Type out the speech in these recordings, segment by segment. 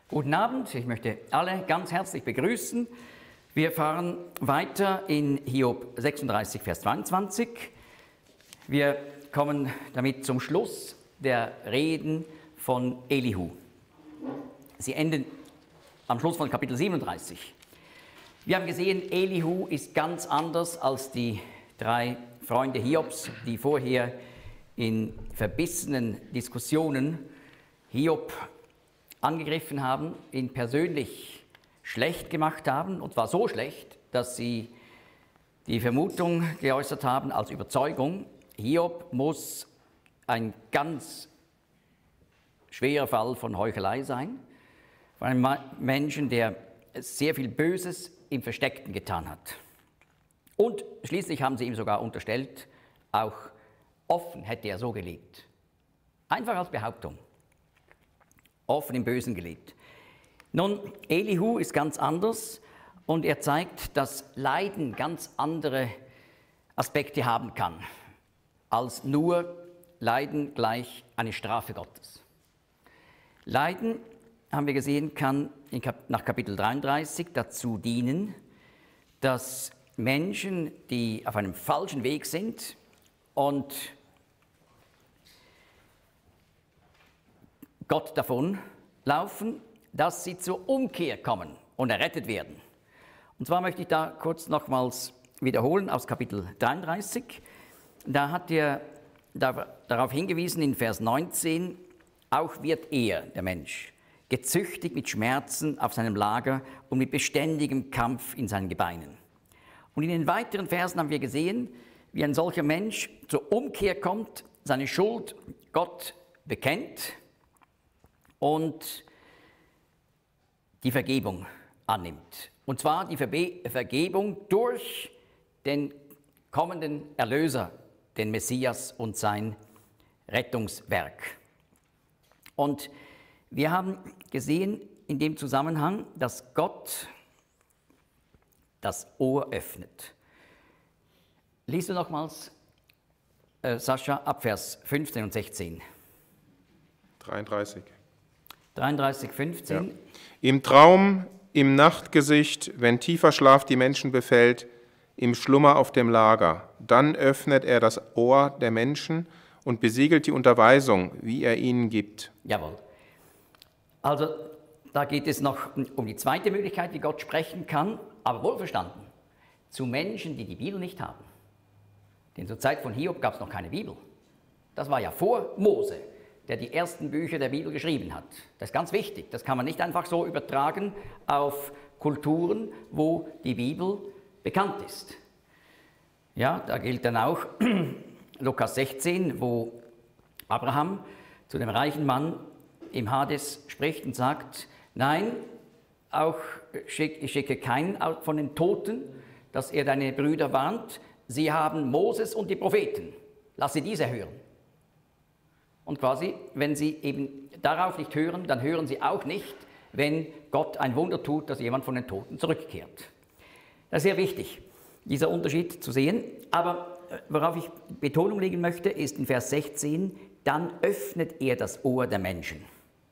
Guten Abend, ich möchte alle ganz herzlich begrüßen. Wir fahren weiter in Hiob 36, Vers 22. Wir kommen damit zum Schluss der Reden von Elihu. Sie enden am Schluss von Kapitel 37. Wir haben gesehen, Elihu ist ganz anders als die drei Freunde Hiobs, die vorher in verbissenen Diskussionen Hiob angegriffen haben, ihn persönlich schlecht gemacht haben, und zwar so schlecht, dass sie die Vermutung geäußert haben als Überzeugung, Hiob muss ein ganz schwerer Fall von Heuchelei sein, von einem Menschen, der sehr viel Böses im Versteckten getan hat. Und schließlich haben sie ihm sogar unterstellt, auch offen hätte er so gelebt. Einfach als Behauptung. Offen im Bösen gelebt. Nun, Elihu ist ganz anders und er zeigt, dass Leiden ganz andere Aspekte haben kann, als nur Leiden gleich eine Strafe Gottes. Leiden, haben wir gesehen, kann nach Kapitel 33 dazu dienen, dass Menschen, die auf einem falschen Weg sind und Gott davon laufen, dass sie zur Umkehr kommen und errettet werden. Und zwar möchte ich da kurz nochmals wiederholen aus Kapitel 33. Da hat er darauf hingewiesen in Vers 19, auch wird er, der Mensch, gezüchtigt mit Schmerzen auf seinem Lager und mit beständigem Kampf in seinen Gebeinen. Und in den weiteren Versen haben wir gesehen, wie ein solcher Mensch zur Umkehr kommt, seine Schuld Gott bekennt und die Vergebung annimmt. Und zwar die Vergebung durch den kommenden Erlöser, den Messias und sein Rettungswerk. Und wir haben gesehen in dem Zusammenhang, dass Gott das Ohr öffnet. Lies du nochmals, Sascha, ab Vers 15 und 16. 33. 33, 15. Ja. Im Traum, im Nachtgesicht, wenn tiefer Schlaf die Menschen befällt, im Schlummer auf dem Lager, dann öffnet er das Ohr der Menschen und besiegelt die Unterweisung, wie er ihnen gibt. Jawohl. Also da geht es noch um die zweite Möglichkeit, wie Gott sprechen kann, aber wohlverstanden, zu Menschen, die die Bibel nicht haben. Denn zur Zeit von Hiob gab es noch keine Bibel. Das war ja vor Mose, der die ersten Bücher der Bibel geschrieben hat. Das ist ganz wichtig. Das kann man nicht einfach so übertragen auf Kulturen, wo die Bibel bekannt ist. Ja, da gilt dann auch Lukas 16, wo Abraham zu dem reichen Mann im Hades spricht und sagt, nein, auch ich schicke keinen von den Toten, dass er deine Brüder warnt. Sie haben Moses und die Propheten. Lass sie diese hören. Und quasi, wenn sie eben darauf nicht hören, dann hören sie auch nicht, wenn Gott ein Wunder tut, dass jemand von den Toten zurückkehrt. Das ist sehr wichtig, dieser Unterschied zu sehen. Aber worauf ich Betonung legen möchte, ist in Vers 16, dann öffnet er das Ohr der Menschen.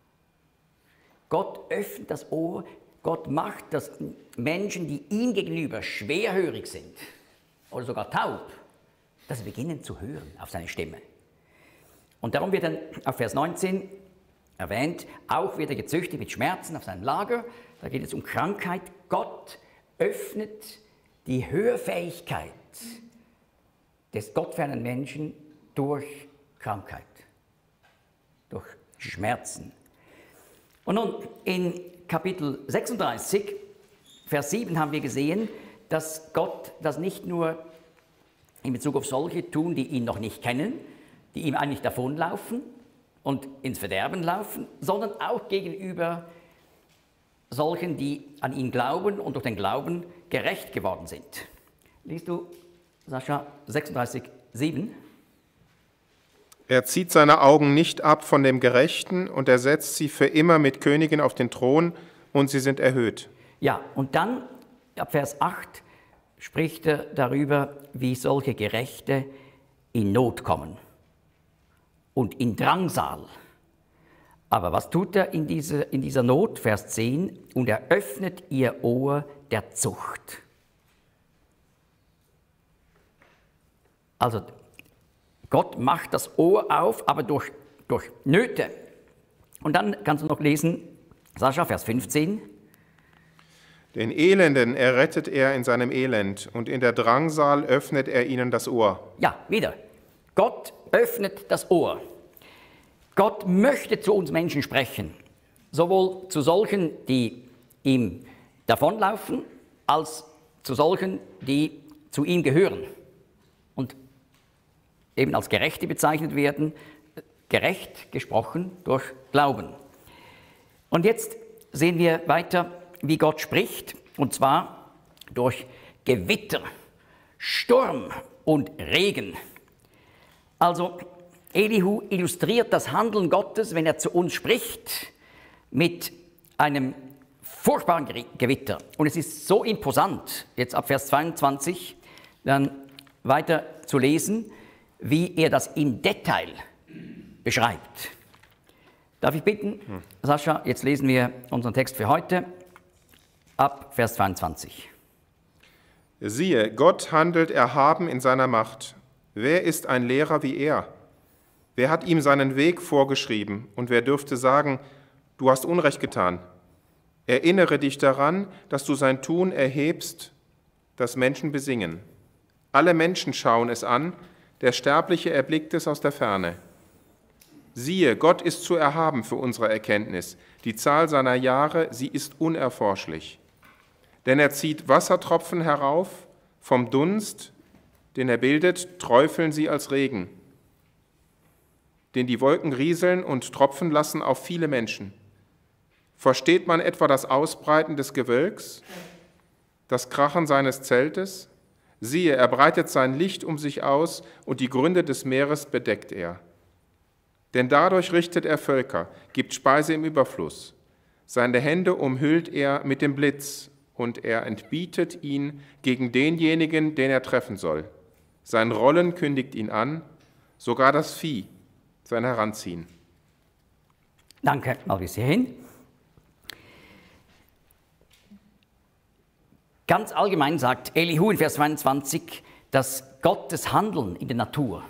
Gott öffnet das Ohr, Gott macht, dass Menschen, die ihm gegenüber schwerhörig sind oder sogar taub, dass sie beginnen zu hören auf seine Stimme. Und darum wird dann auf Vers 19 erwähnt, auch wird er gezüchtigt mit Schmerzen auf seinem Lager. Da geht es um Krankheit. Gott öffnet die Hörfähigkeit des gottfernen Menschen durch Krankheit, durch Schmerzen. Und nun in Kapitel 36, Vers 7 haben wir gesehen, dass Gott das nicht nur in Bezug auf solche tun, die ihn noch nicht kennen, die ihm eigentlich davonlaufen und ins Verderben laufen, sondern auch gegenüber solchen, die an ihn glauben und durch den Glauben gerecht geworden sind. Liest du, Sascha, 36, 7? Er zieht seine Augen nicht ab von dem Gerechten und er setzt sie für immer mit Königen auf den Thron und sie sind erhöht. Ja, und dann ab Vers 8 spricht er darüber, wie solche Gerechte in Not kommen und in Drangsal. Aber was tut er in dieser Not? Vers 10, und er öffnet ihr Ohr der Zucht. Also Gott macht das Ohr auf, aber durch Nöte. Und dann kannst du noch lesen, Sascha, Vers 15. Den Elenden errettet er in seinem Elend, und in der Drangsal öffnet er ihnen das Ohr. Ja, wieder. Gott öffnet das Ohr. Gott möchte zu uns Menschen sprechen, sowohl zu solchen, die ihm davonlaufen, als zu solchen, die zu ihm gehören und eben als Gerechte bezeichnet werden, gerecht gesprochen durch Glauben. Und jetzt sehen wir weiter, wie Gott spricht, und zwar durch Gewitter, Sturm und Regen. Also Elihu illustriert das Handeln Gottes, wenn er zu uns spricht, mit einem furchtbaren Gewitter. Und es ist so imposant, jetzt ab Vers 22, dann weiter zu lesen, wie er das im Detail beschreibt. Darf ich bitten, Sascha, jetzt lesen wir unseren Text für heute ab Vers 22. Siehe, Gott handelt erhaben in seiner Macht. Wer ist ein Lehrer wie er? Wer hat ihm seinen Weg vorgeschrieben? Und wer dürfte sagen, du hast Unrecht getan? Erinnere dich daran, dass du sein Tun erhebst, das Menschen besingen. Alle Menschen schauen es an, der Sterbliche erblickt es aus der Ferne. Siehe, Gott ist zu erhaben für unsere Erkenntnis. Die Zahl seiner Jahre, sie ist unerforschlich. Denn er zieht Wassertropfen herauf, vom Dunst, den er bildet, träufeln sie als Regen. Den die Wolken rieseln und tropfen lassen auf viele Menschen. Versteht man etwa das Ausbreiten des Gewölks, das Krachen seines Zeltes? Siehe, er breitet sein Licht um sich aus und die Gründe des Meeres bedeckt er. Denn dadurch richtet er Völker, gibt Speise im Überfluss. Seine Hände umhüllt er mit dem Blitz und er entbietet ihn gegen denjenigen, den er treffen soll. Sein Rollen kündigt ihn an, sogar das Vieh, sein Heranziehen. Danke, mal bis hierhin. Ganz allgemein sagt Elihu in Vers 22, dass Gottes Handeln in der Natur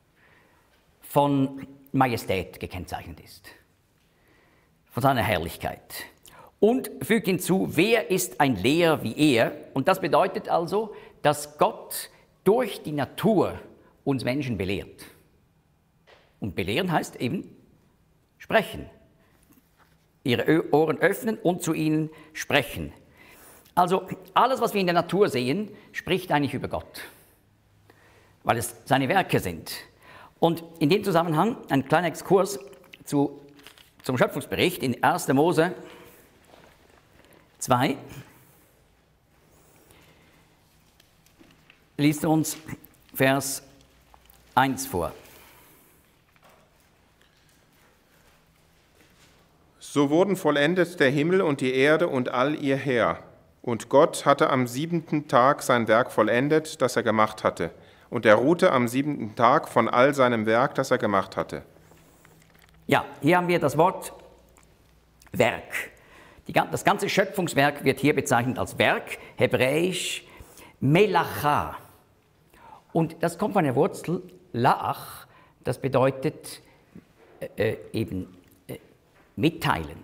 von Majestät gekennzeichnet ist, von seiner Herrlichkeit. Und fügt hinzu, wer ist ein Lehrer wie er? Und das bedeutet also, dass Gott durch die Natur uns Menschen belehrt. Und belehren heißt eben sprechen. Ihre Ohren öffnen und zu ihnen sprechen. Also alles, was wir in der Natur sehen, spricht eigentlich über Gott, weil es seine Werke sind. Und in dem Zusammenhang ein kleiner Exkurs zum Schöpfungsbericht in 1. Mose 2. Liest uns Vers 1 vor. So wurden vollendet der Himmel und die Erde und all ihr Heer. Und Gott hatte am 7. Tag sein Werk vollendet, das er gemacht hatte. Und er ruhte am 7. Tag von all seinem Werk, das er gemacht hatte. Ja, hier haben wir das Wort Werk. Das ganze Schöpfungswerk wird hier bezeichnet als Werk, hebräisch Melacha. Und das kommt von der Wurzel Laach, das bedeutet mitteilen.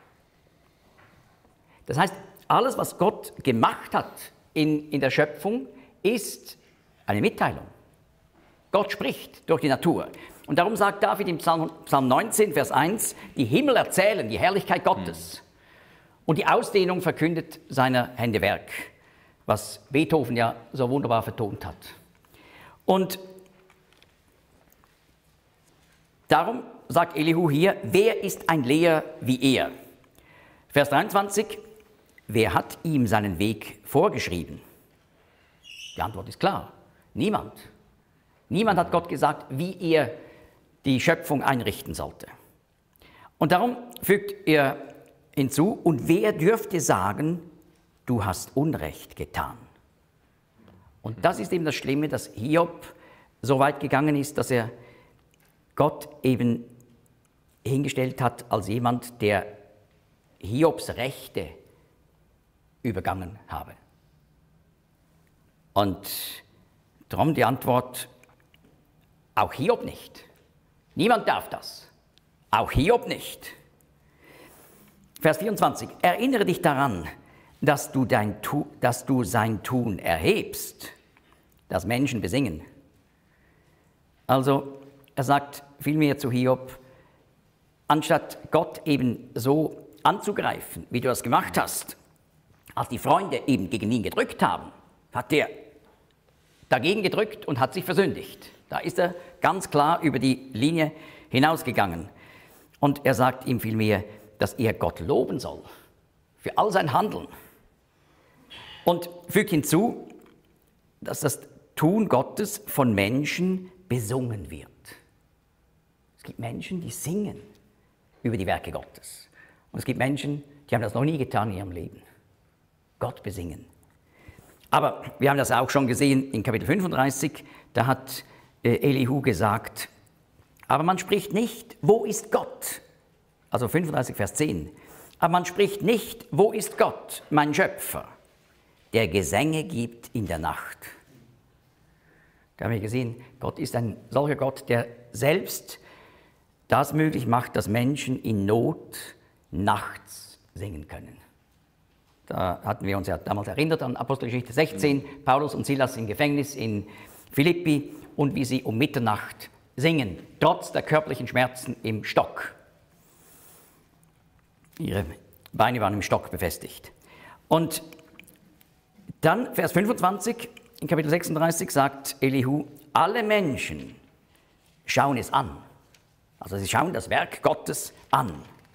Das heißt, alles, was Gott gemacht hat in der Schöpfung, ist eine Mitteilung. Gott spricht durch die Natur. Und darum sagt David im Psalm 19, Vers 1, die Himmel erzählen die Herrlichkeit Gottes. Und die Ausdehnung verkündet seiner Hände Werk, was Beethoven ja so wunderbar vertont hat. Und darum sagt Elihu hier, wer ist ein Lehrer wie er? Vers 23, wer hat ihm seinen Weg vorgeschrieben? Die Antwort ist klar, niemand. Niemand hat Gott gesagt, wie er die Schöpfung einrichten sollte. Und darum fügt er hinzu, und wer dürfte sagen, du hast Unrecht getan? Und das ist eben das Schlimme, dass Hiob so weit gegangen ist, dass er Gott eben hingestellt hat als jemand, der Hiobs Rechte übergangen habe. Und darum die Antwort, auch Hiob nicht. Niemand darf das. Auch Hiob nicht. Vers 24. Erinnere dich daran, dass du sein Tun erhebst, das Menschen besingen. Also, er sagt vielmehr zu Hiob, anstatt Gott eben so anzugreifen, wie du das gemacht hast, als die Freunde eben gegen ihn gedrückt haben, hat er dagegen gedrückt und hat sich versündigt. Da ist er ganz klar über die Linie hinausgegangen. Und er sagt ihm vielmehr, dass er Gott loben soll für all sein Handeln. Und fügt hinzu, dass das Tun Gottes von Menschen besungen wird. Es gibt Menschen, die singen über die Werke Gottes. Und es gibt Menschen, die haben das noch nie getan in ihrem Leben. Gott besingen. Aber wir haben das auch schon gesehen in Kapitel 35, da hat Elihu gesagt, aber man spricht nicht, wo ist Gott? Also 35, Vers 10. Aber man spricht nicht, wo ist Gott, mein Schöpfer, der Gesänge gibt in der Nacht. Da haben wir gesehen, Gott ist ein solcher Gott, der selbst das möglich macht, dass Menschen in Not nachts singen können. Da hatten wir uns ja damals erinnert an Apostelgeschichte 16, Paulus und Silas im Gefängnis in Philippi und wie sie um Mitternacht singen, trotz der körperlichen Schmerzen im Stock. Ihre Beine waren im Stock befestigt. Und dann, Vers 25, in Kapitel 36 sagt Elihu, alle Menschen schauen es an. Also sie schauen das Werk Gottes an.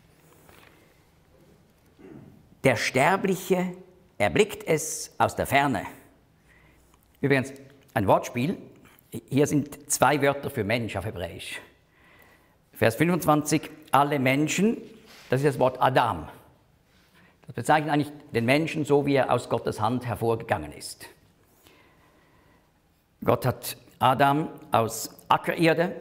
Der Sterbliche erblickt es aus der Ferne. Übrigens, ein Wortspiel. Hier sind zwei Wörter für Mensch auf Hebräisch. Vers 25, alle Menschen, das ist das Wort Adam. Das bezeichnet eigentlich den Menschen so, wie er aus Gottes Hand hervorgegangen ist. Gott hat Adam aus Ackererde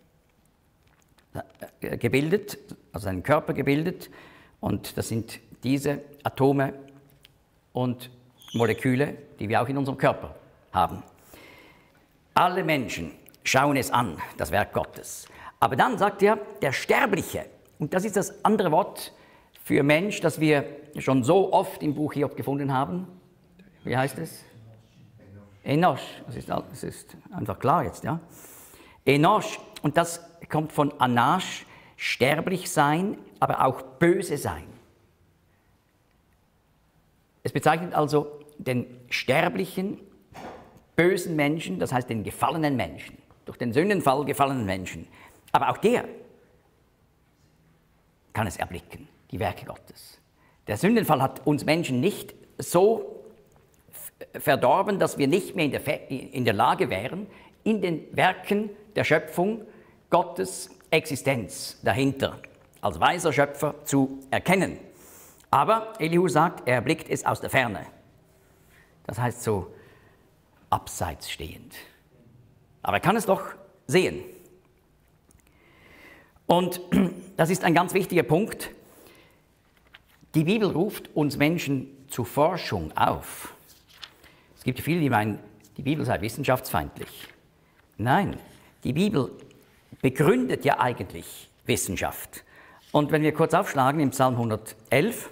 gebildet, also seinen Körper gebildet. Und das sind diese Atome und Moleküle, die wir auch in unserem Körper haben. Alle Menschen schauen es an, das Werk Gottes. Aber dann sagt er, der Sterbliche, und das ist das andere Wort für Mensch, das wir schon so oft im Buch Hiob gefunden haben. Wie heißt es? Enosh. Das ist einfach klar jetzt, ja. Enosh, und das kommt von Anash, sterblich sein, aber auch böse sein. Es bezeichnet also den sterblichen, bösen Menschen, das heißt den gefallenen Menschen, durch den Sündenfall gefallenen Menschen. Aber auch der kann es erblicken, die Werke Gottes. Der Sündenfall hat uns Menschen nicht so verdorben, dass wir nicht mehr in der Lage wären, in den Werken der Schöpfung Gottes Existenz dahinter als weiser Schöpfer zu erkennen. Aber Elihu sagt, er erblickt es aus der Ferne. Das heißt so abseits stehend. Aber er kann es doch sehen. Und das ist ein ganz wichtiger Punkt. Die Bibel ruft uns Menschen zur Forschung auf. Es gibt viele, die meinen, die Bibel sei wissenschaftsfeindlich. Nein, die Bibel begründet ja eigentlich Wissenschaft. Und wenn wir kurz aufschlagen im Psalm 111,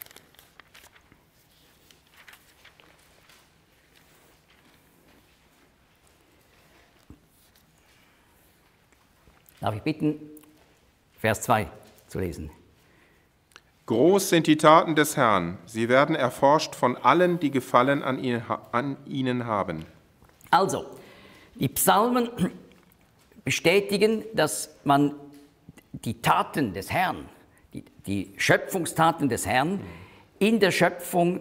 darf ich bitten, Vers 2 zu lesen. Groß sind die Taten des Herrn, sie werden erforscht von allen, die Gefallen an ihnen haben. Also, die Psalmen bestätigen, dass man die Taten des Herrn, die Schöpfungstaten des Herrn in der Schöpfung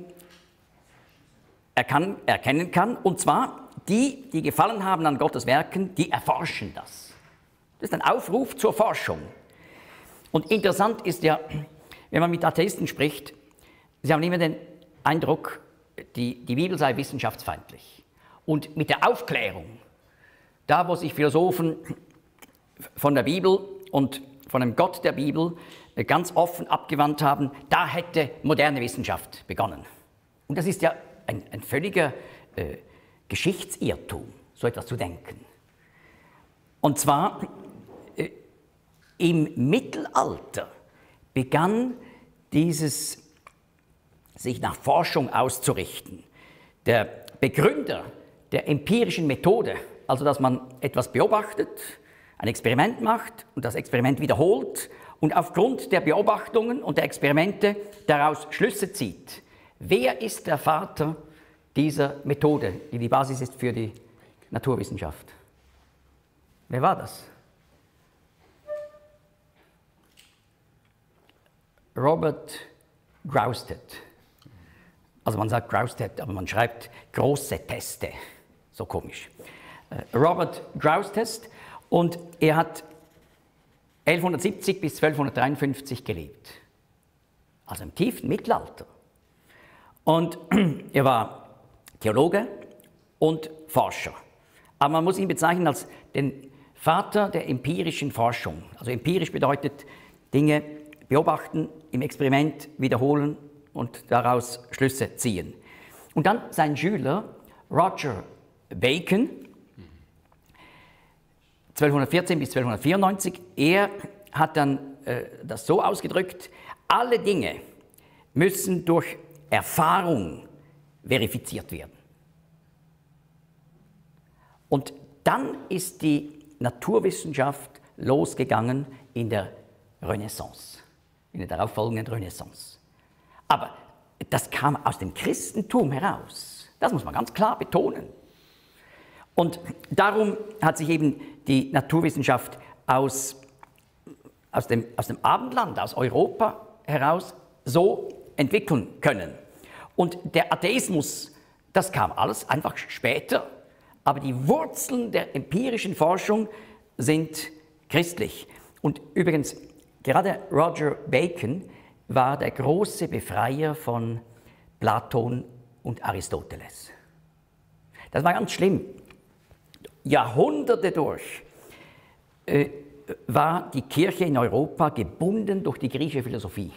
erkennen kann. Und zwar die gefallen haben an Gottes Werken, die erforschen das. Das ist ein Aufruf zur Forschung. Und interessant ist ja, wenn man mit Atheisten spricht, sie haben immer den Eindruck, die Bibel sei wissenschaftsfeindlich. Und mit der Aufklärung, da wo sich Philosophen von der Bibel und von dem Gott der Bibel ganz offen abgewandt haben, da hätte moderne Wissenschaft begonnen. Und das ist ja ein völliger Geschichtsirrtum, so etwas zu denken. Und zwar im Mittelalter begann dieses sich nach Forschung auszurichten. Der Begründer der empirischen Methode, also dass man etwas beobachtet, ein Experiment macht und das Experiment wiederholt und aufgrund der Beobachtungen und der Experimente daraus Schlüsse zieht. Wer ist der Vater dieser Methode, die die Basis ist für die Naturwissenschaft? Wer war das? Robert Grosseteste. Also man sagt Grosseteste, aber man schreibt große Teste. So komisch. Robert Grosseteste, und er hat 1170 bis 1253 gelebt. Also im tiefen Mittelalter. Und er war Theologe und Forscher. Aber man muss ihn bezeichnen als den Vater der empirischen Forschung. Also empirisch bedeutet Dinge beobachten, im Experiment wiederholen und daraus Schlüsse ziehen. Und dann sein Schüler Roger Bacon, 1214 bis 1294, er hat dann das so ausgedrückt: Alle Dinge müssen durch Erfahrung verifiziert werden. Und dann ist die Naturwissenschaft losgegangen in der Renaissance, in der darauffolgenden Renaissance. Aber das kam aus dem Christentum heraus. Das muss man ganz klar betonen. Und darum hat sich eben die Naturwissenschaft aus dem Abendland, aus Europa heraus so entwickeln können. Und der Atheismus, das kam alles einfach später. Aber die Wurzeln der empirischen Forschung sind christlich. Und übrigens, gerade Roger Bacon war der große Befreier von Platon und Aristoteles. Das war ganz schlimm. Jahrhunderte durch war die Kirche in Europa gebunden durch die griechische Philosophie.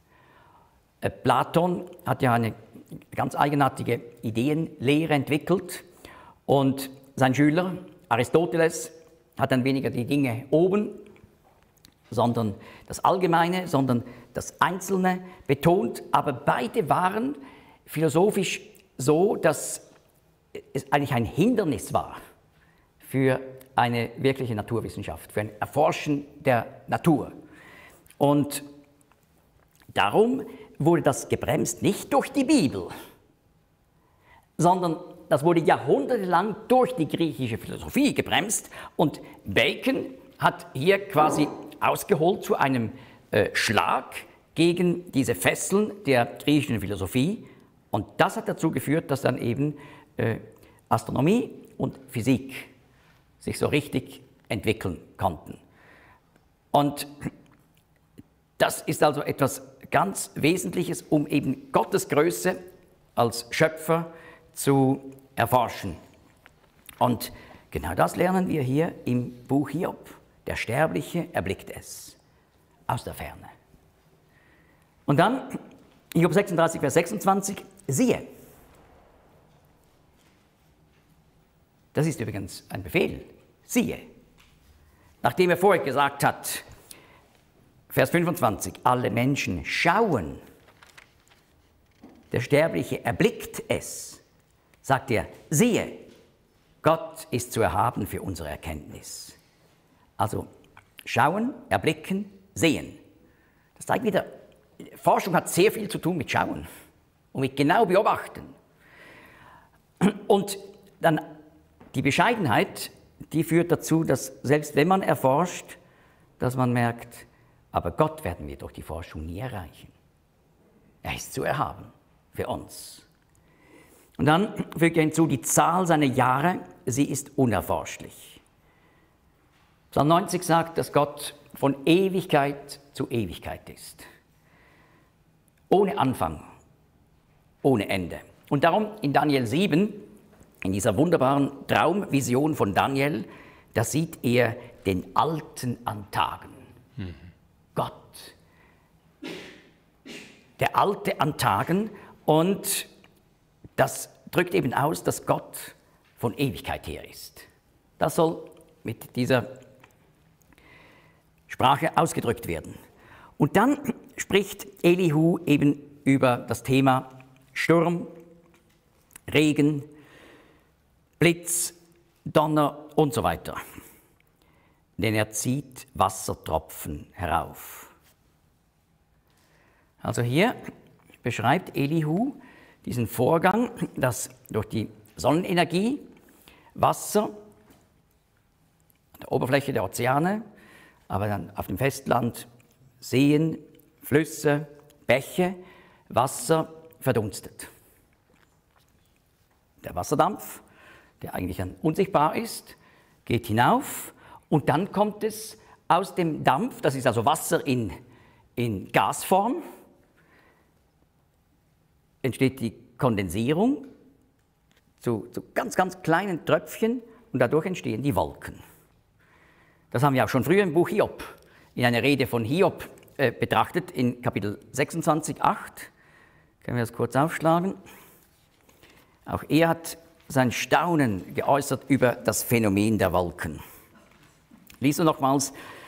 Platon hat ja eine ganz eigenartige Ideenlehre entwickelt und sein Schüler Aristoteles hat dann weniger die Dinge oben, sondern das Allgemeine, sondern das Einzelne betont, aber beide waren philosophisch so, dass es eigentlich ein Hindernis war für eine wirkliche Naturwissenschaft, für ein Erforschen der Natur. Und darum wurde das gebremst, nicht durch die Bibel, sondern das wurde jahrhundertelang durch die griechische Philosophie gebremst. Und Bacon hat hier quasi ausgeholt zu einem Schlag gegen diese Fesseln der griechischen Philosophie. Und das hat dazu geführt, dass dann eben Astronomie und Physik sich so richtig entwickeln konnten. Und das ist also etwas ganz Wesentliches, um eben Gottes Größe als Schöpfer zu erforschen. Und genau das lernen wir hier im Buch Hiob. Der Sterbliche erblickt es aus der Ferne. Und dann, Hiob 36, Vers 26, siehe. Das ist übrigens ein Befehl. Siehe. Nachdem er vorher gesagt hat, Vers 25, alle Menschen schauen, der Sterbliche erblickt es, sagt er, siehe, Gott ist zu erhaben für unsere Erkenntnis. Also schauen, erblicken, sehen. Das zeigt wieder, Forschung hat sehr viel zu tun mit Schauen und mit genau beobachten. Und dann die Bescheidenheit, die führt dazu, dass selbst wenn man erforscht, dass man merkt, aber Gott werden wir durch die Forschung nie erreichen. Er ist zu erhaben für uns. Und dann fügt er hinzu, die Zahl seiner Jahre, sie ist unerforschlich. Psalm 90 sagt, dass Gott von Ewigkeit zu Ewigkeit ist. Ohne Anfang, ohne Ende. Und darum in Daniel 7, in dieser wunderbaren Traumvision von Daniel, da sieht er den Alten an Tagen. Gott, der Alte an Tagen, und das drückt eben aus, dass Gott von Ewigkeit her ist. Das soll mit dieser Sprache ausgedrückt werden. Und dann spricht Elihu eben über das Thema Sturm, Regen, Blitz, Donner und so weiter. Denn er zieht Wassertropfen herauf. Also hier beschreibt Elihu diesen Vorgang, dass durch die Sonnenenergie Wasser an der Oberfläche der Ozeane, aber dann auf dem Festland Seen, Flüsse, Bäche, Wasser verdunstet. Der Wasserdampf, der eigentlich dann unsichtbar ist, geht hinauf und dann kommt es aus dem Dampf, das ist also Wasser in Gasform, entsteht die Kondensierung zu ganz, ganz kleinen Tröpfchen und dadurch entstehen die Wolken. Das haben wir auch schon früher im Buch Hiob, in einer Rede von Hiob betrachtet, in Kapitel 26, 8. Können wir das kurz aufschlagen? Auch er hat sein Staunen geäußert über das Phänomen der Wolken. Lies du nochmals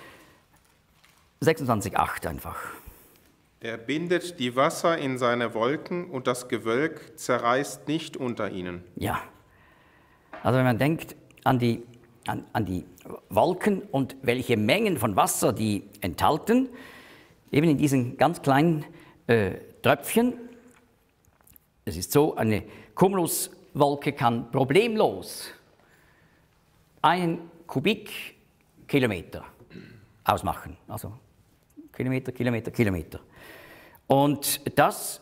26, 8 einfach. Er bindet die Wasser in seine Wolken und das Gewölk zerreißt nicht unter ihnen. Ja, also wenn man denkt an die Wolken und welche Mengen von Wasser die enthalten, eben in diesen ganz kleinen Tröpfchen. Es ist so, eine Cumuluswolke kann problemlos 1 Kubikkilometer ausmachen. Also Kilometer, Kilometer, Kilometer. Und das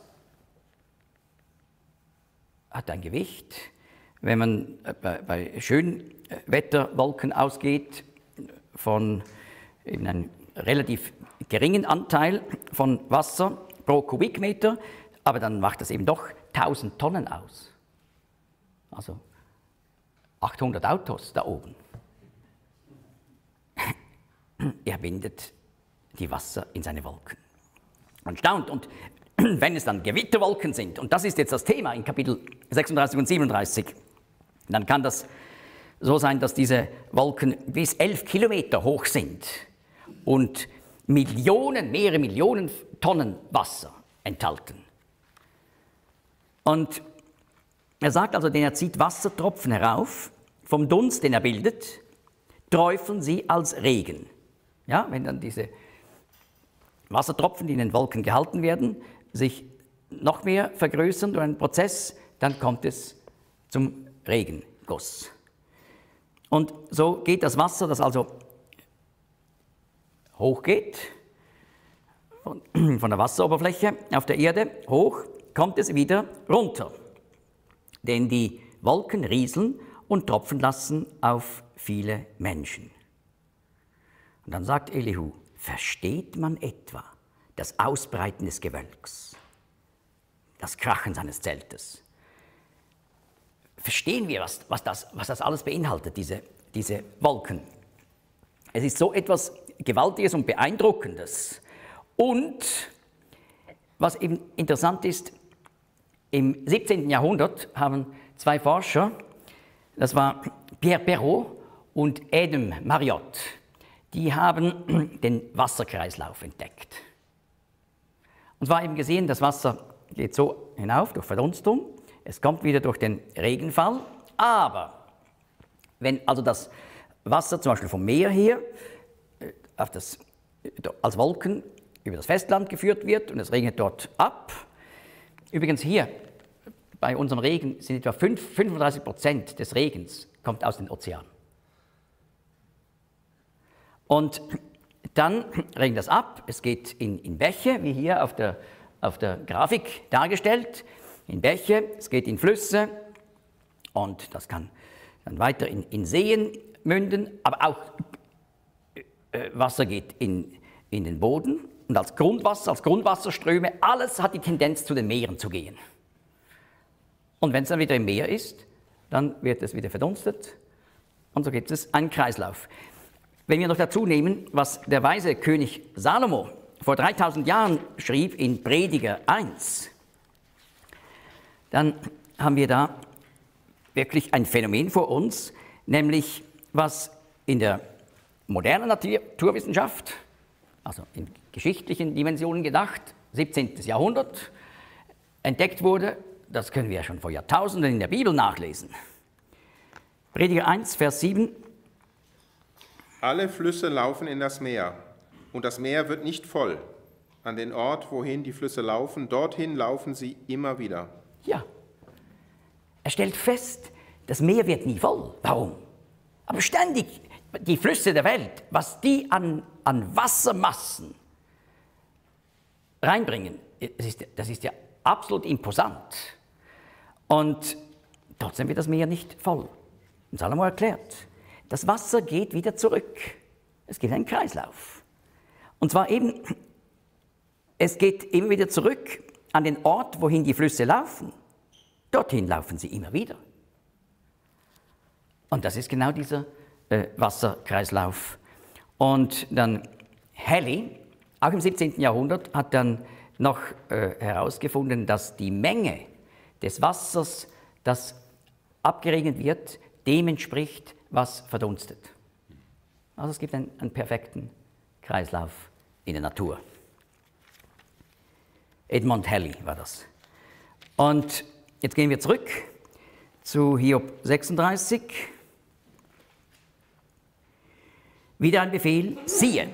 hat ein Gewicht. Wenn man bei Schönwetterwolken ausgeht, von eben einem relativ geringen Anteil von Wasser pro Kubikmeter, aber dann macht das eben doch 1000 Tonnen aus. Also 800 Autos da oben. Er bindet die Wasser in seine Wolken. Man staunt. Und wenn es dann Gewitterwolken sind, und das ist jetzt das Thema in Kapitel 36 und 37, dann kann das so sein, dass diese Wolken bis 11 Kilometer hoch sind und mehrere Millionen Tonnen Wasser enthalten. Und er sagt also, denn er zieht Wassertropfen herauf, vom Dunst, den er bildet, träufeln sie als Regen. Ja, wenn dann diese Wassertropfen, die in den Wolken gehalten werden, sich noch mehr vergrößern durch einen Prozess, dann kommt es zum Regenguss. Und so geht das Wasser, das also hochgeht, von der Wasseroberfläche auf der Erde hoch, kommt es wieder runter. Denn die Wolken rieseln und tropfen lassen auf viele Menschen. Und dann sagt Elihu, versteht man etwa das Ausbreiten des Gewölks, das Krachen seines Zeltes? Verstehen wir, was das alles beinhaltet, diese Wolken? Es ist so etwas Gewaltiges und Beeindruckendes. Und was eben interessant ist, im 17. Jahrhundert haben 2 Forscher, das war Pierre Perrault und Adam Mariotte, die haben den Wasserkreislauf entdeckt. Und zwar eben gesehen, das Wasser geht so hinauf durch Verdunstung, es kommt wieder durch den Regenfall, aber wenn also das Wasser zum Beispiel vom Meer her als Wolken über das Festland geführt wird und es regnet dort ab. Übrigens hier bei unserem Regen sind etwa 35% des Regens kommt aus den Ozeanen. Und dann regnet das ab, es geht in Bäche, wie hier auf der Grafik dargestellt, in Bäche, es geht in Flüsse und das kann dann weiter in Seen münden, aber auch Wasser geht in den Boden und als Grundwasserströme, alles hat die Tendenz zu den Meeren zu gehen. Und wenn es dann wieder im Meer ist, dann wird es wieder verdunstet und so gibt es einen Kreislauf. Wenn wir noch dazu nehmen, was der weise König Salomo vor 3000 Jahren schrieb in Prediger 1, dann haben wir da wirklich ein Phänomen vor uns, nämlich was in der modernen Naturwissenschaft, also in geschichtlichen Dimensionen gedacht, 17. Jahrhundert, entdeckt wurde. Das können wir ja schon vor Jahrtausenden in der Bibel nachlesen. Prediger 1, Vers 7. Alle Flüsse laufen in das Meer, und das Meer wird nicht voll. An den Ort, wohin die Flüsse laufen, dorthin laufen sie immer wieder. Ja, er stellt fest, das Meer wird nie voll. Warum? Aber ständig die Flüsse der Welt, was die an Wassermassen reinbringen, das ist ja absolut imposant. Und trotzdem wird das Meer nicht voll. Und Salomo erklärt, das Wasser geht wieder zurück. Es gibt einen Kreislauf. Und zwar eben, es geht immer wieder zurück an den Ort, wohin die Flüsse laufen. Dorthin laufen sie immer wieder. Und das ist genau dieser Wasserkreislauf. Und dann Halley, auch im 17. Jahrhundert, hat dann noch herausgefunden, dass die Menge des Wassers, das abgeregnet wird, dem entspricht, was verdunstet. Also es gibt einen perfekten Kreislauf in der Natur. Edmund Halley war das. Und jetzt gehen wir zurück zu Hiob 36. Wieder ein Befehl, siehe.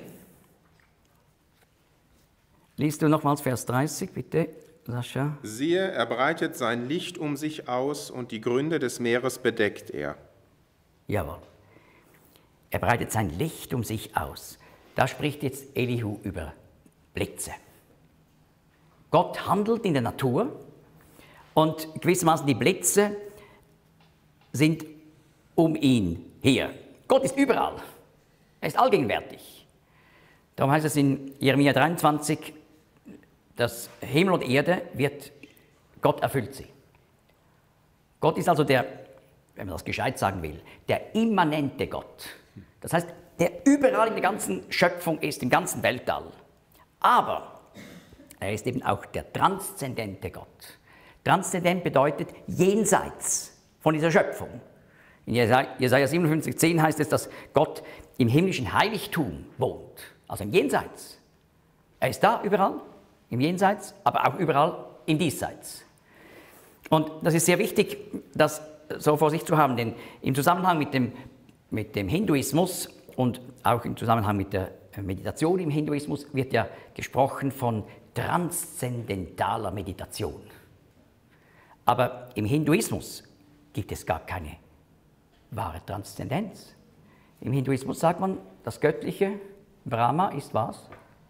Liest du nochmals Vers 30, bitte, Sascha. Siehe, er breitet sein Licht um sich aus und die Gründe des Meeres bedeckt er. Jawohl. Er breitet sein Licht um sich aus. Da spricht jetzt Elihu über Blitze. Gott handelt in der Natur und gewissermaßen die Blitze sind um ihn her. Gott ist überall. Er ist allgegenwärtig. Darum heißt es in Jeremia 23, dass Himmel und Erde Gott erfüllt sie. Gott ist also der, wenn man das gescheit sagen will, der immanente Gott. Das heißt, der überall in der ganzen Schöpfung ist, im ganzen Weltall. Aber er ist eben auch der transzendente Gott. Transzendent bedeutet jenseits von dieser Schöpfung. In Jesaja 57,10 heißt es, dass Gott im himmlischen Heiligtum wohnt, also im Jenseits. Er ist da überall, im Jenseits, aber auch überall im Diesseits. Und das ist sehr wichtig, das so vor sich zu haben, denn im Zusammenhang mit dem Hinduismus und auch im Zusammenhang mit der Meditation im Hinduismus wird ja gesprochen von transzendentaler Meditation. Aber im Hinduismus gibt es gar keine wahre Transzendenz. Im Hinduismus sagt man, das Göttliche, Brahma, ist was?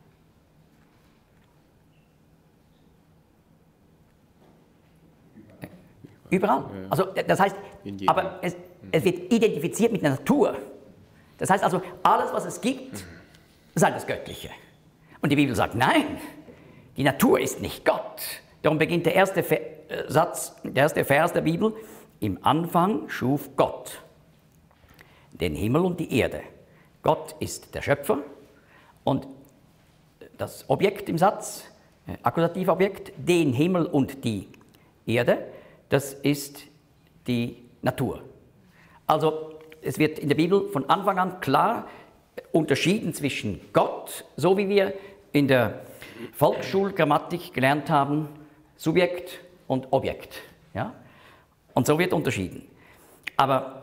Überall. Also das heißt, aber es wird identifiziert mit der Natur. Das heißt also, alles, was es gibt, sei das Göttliche. Und die Bibel sagt, nein, die Natur ist nicht Gott. Darum beginnt der erste Vers der Bibel, im Anfang schuf Gott den Himmel und die Erde. Gott ist der Schöpfer und das Objekt im Satz, Akkusativobjekt, den Himmel und die Erde, das ist die Natur. Also es wird in der Bibel von Anfang an klar unterschieden zwischen Gott, so wie wir in der Volksschulgrammatik gelernt haben, Subjekt und Objekt. Ja? Und so wird unterschieden. Aber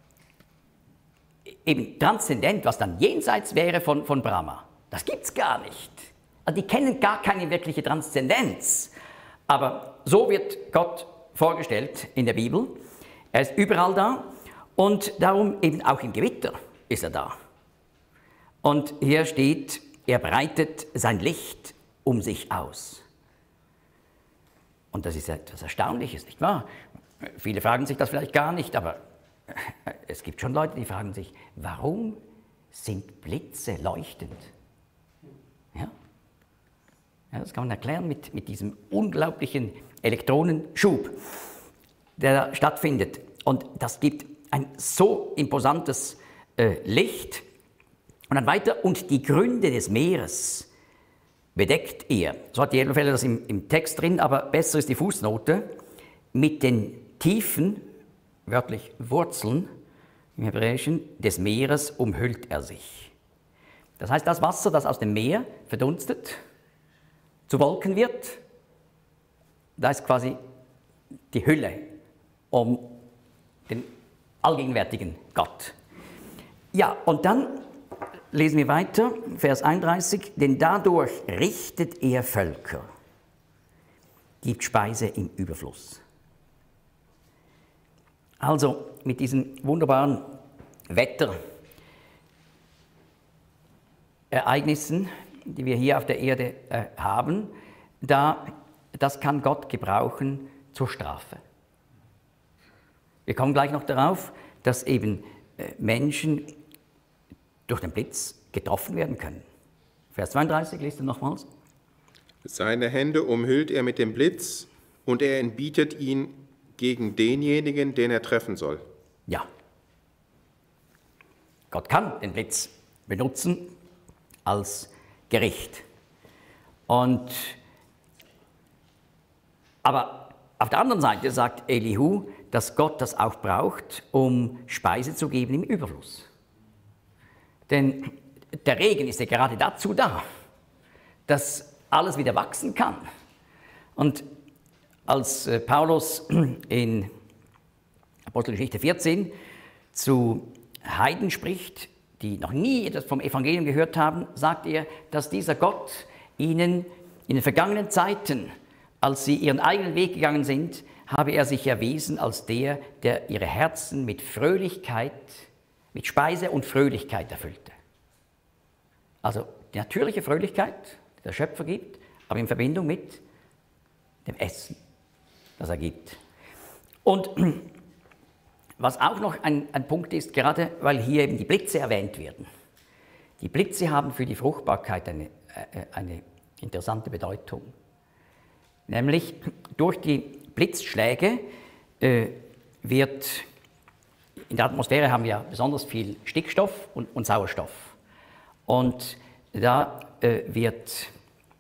eben transzendent, was dann jenseits wäre von Brahma, das gibt es gar nicht. Also die kennen gar keine wirkliche Transzendenz. Aber so wird Gott vorgestellt in der Bibel. Er ist überall da und darum eben auch im Gewitter ist er da. Und hier steht, er breitet sein Licht um sich aus. Und das ist etwas Erstaunliches, nicht wahr? Viele fragen sich das vielleicht gar nicht, aber es gibt schon Leute, die fragen sich, warum sind Blitze leuchtend? Ja? Ja, das kann man erklären mit diesem unglaublichen Elektronenschub, der stattfindet. Und das gibt ein so imposantes Licht, Und dann weiter, und die Gründe des Meeres bedeckt er. So hat die Elberfelder das im Text drin, aber besser ist die Fußnote. Mit den Tiefen, wörtlich Wurzeln im Hebräischen, des Meeres umhüllt er sich. Das heißt, das Wasser, das aus dem Meer verdunstet, zu Wolken wird, da ist quasi die Hülle um den allgegenwärtigen Gott. Ja, und dann lesen wir weiter, Vers 31, denn dadurch richtet er Völker, gibt Speise im Überfluss. Also mit diesen wunderbaren Wetterereignissen, die wir hier auf der Erde haben, das kann Gott gebrauchen zur Strafe. Wir kommen gleich noch darauf, dass eben Menschen durch den Blitz getroffen werden können. Vers 32, liest du nochmals. Seine Hände umhüllt er mit dem Blitz und er entbietet ihn gegen denjenigen, den er treffen soll. Ja. Gott kann den Blitz benutzen als Gericht. Aber auf der anderen Seite sagt Elihu, dass Gott das auch braucht, um Speise zu geben im Überfluss. Denn der Regen ist ja gerade dazu da, dass alles wieder wachsen kann. Und als Paulus in Apostelgeschichte 14 zu Heiden spricht, die noch nie etwas vom Evangelium gehört haben, sagt er, dass dieser Gott ihnen in den vergangenen Zeiten, als sie ihren eigenen Weg gegangen sind, habe er sich erwiesen als der ihre Herzen mit Fröhlichkeit, mit Speise und Fröhlichkeit erfüllte. Also die natürliche Fröhlichkeit, die der Schöpfer gibt, aber in Verbindung mit dem Essen, das er gibt. Und was auch noch ein Punkt ist, gerade weil hier eben die Blitze erwähnt werden. Die Blitze haben für die Fruchtbarkeit eine interessante Bedeutung. Nämlich durch die Blitzschläge wird, in der Atmosphäre haben wir besonders viel Stickstoff und Sauerstoff. Und da wird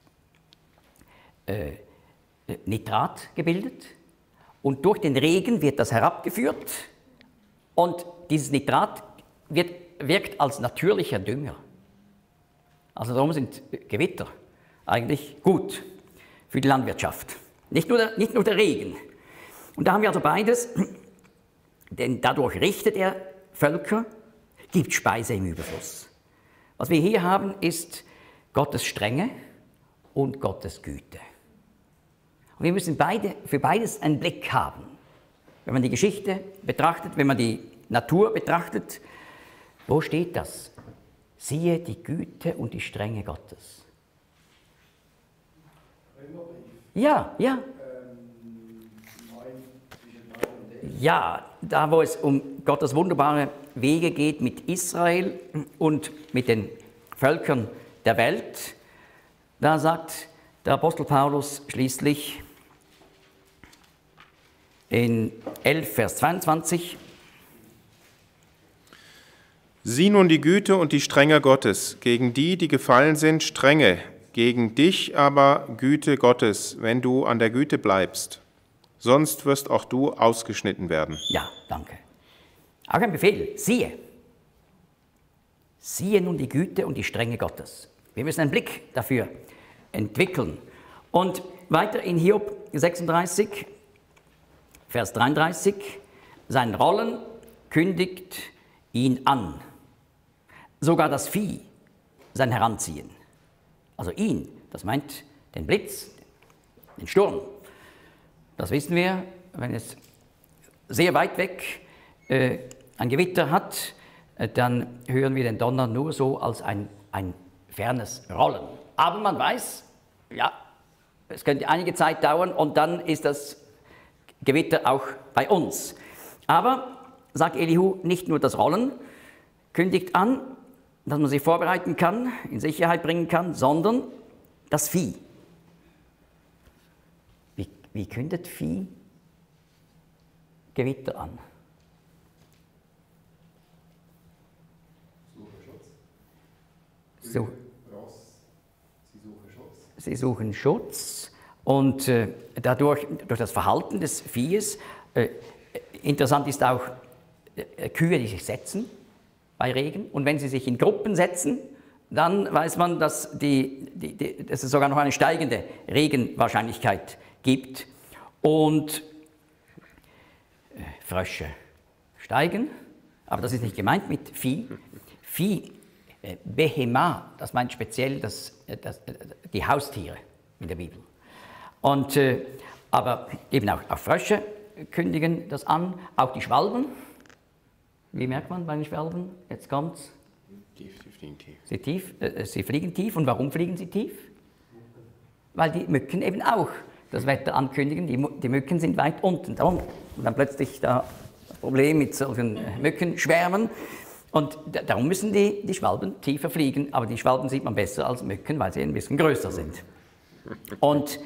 Nitrat gebildet und durch den Regen wird das herabgeführt und dieses Nitrat wirkt als natürlicher Dünger. Also darum sind Gewitter eigentlich gut für die Landwirtschaft. Nicht nur der Regen. Und da haben wir also beides, denn dadurch richtet er Völker, gibt Speise im Überfluss. Was wir hier haben, ist Gottes Strenge und Gottes Güte. Und wir müssen für beides einen Blick haben. Wenn man die Geschichte betrachtet, wenn man die Natur betrachtet, wo steht das? Siehe die Güte und die Strenge Gottes. Ja. Ja, da wo es um Gottes wunderbare Wege geht mit Israel und mit den Völkern der Welt, da sagt der Apostel Paulus schließlich in 11, Vers 22, Sieh nun die Güte und die Strenge Gottes, gegen die gefallen sind, Strenge, gegen dich aber Güte Gottes, wenn du an der Güte bleibst. Sonst wirst auch du ausgeschnitten werden. Ja, danke. Auch ein Befehl, siehe. Siehe nun die Güte und die Strenge Gottes. Wir müssen einen Blick dafür entwickeln. Und weiter in Hiob 36, Vers 33, sein Rollen kündigt ihn an. Sogar das Vieh, sein Heranziehen. Also ihn, das meint den Blitz, den Sturm. Das wissen wir, wenn es sehr weit weg ein Gewitter hat, dann hören wir den Donner nur so als ein fernes Rollen. Aber man weiß, ja, es könnte einige Zeit dauern und dann ist das Gewitter auch bei uns. Aber, sagt Elihu, nicht nur das Rollen kündigt an, dass man sich vorbereiten kann, in Sicherheit bringen kann, sondern das Vieh. Wie kündet Vieh Gewitter an? Sie suchen Schutz und durch das Verhalten des Viehes, interessant ist auch Kühe, die sich setzen bei Regen, und wenn sie sich in Gruppen setzen, dann weiß man, dass es sogar noch eine steigende Regenwahrscheinlichkeit gibt. Und Frösche steigen, aber das ist nicht gemeint mit Vieh. Vieh, Behema, das meint speziell die Haustiere in der Bibel. Und, aber eben auch Frösche kündigen das an, auch die Schwalben. Wie merkt man bei den Schwalben? Jetzt kommt's. Sie fliegen tief. Und warum fliegen sie tief? Weil die Mücken eben auch das Wetter ankündigen. Die Mücken sind weit unten. Und dann plötzlich da das Problem mit solchen Mückenschwärmen. Und darum müssen die Schwalben tiefer fliegen. Aber die Schwalben sieht man besser als Mücken, weil sie ein bisschen größer sind. Und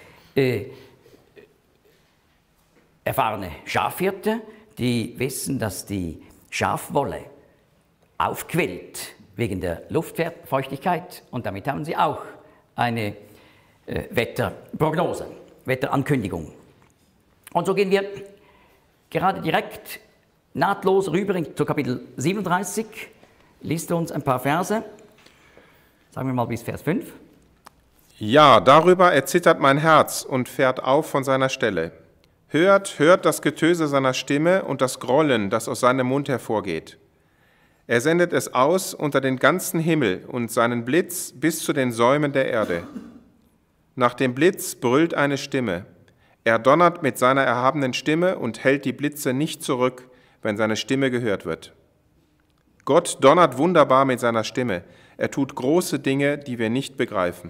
erfahrene Schafhirte, die wissen, dass die Schafwolle aufquillt wegen der Luftfeuchtigkeit, und damit haben sie auch eine Wetterprognose, Wetterankündigung. Und so gehen wir gerade direkt nahtlos rüber zu Kapitel 37. Liest uns ein paar Verse, sagen wir mal bis Vers 5. Ja, darüber erzittert mein Herz und fährt auf von seiner Stelle. Hört, hört das Getöse seiner Stimme und das Grollen, das aus seinem Mund hervorgeht. Er sendet es aus unter den ganzen Himmel und seinen Blitz bis zu den Säumen der Erde. Nach dem Blitz brüllt eine Stimme. Er donnert mit seiner erhabenen Stimme und hält die Blitze nicht zurück, wenn seine Stimme gehört wird. Gott donnert wunderbar mit seiner Stimme. Er tut große Dinge, die wir nicht begreifen.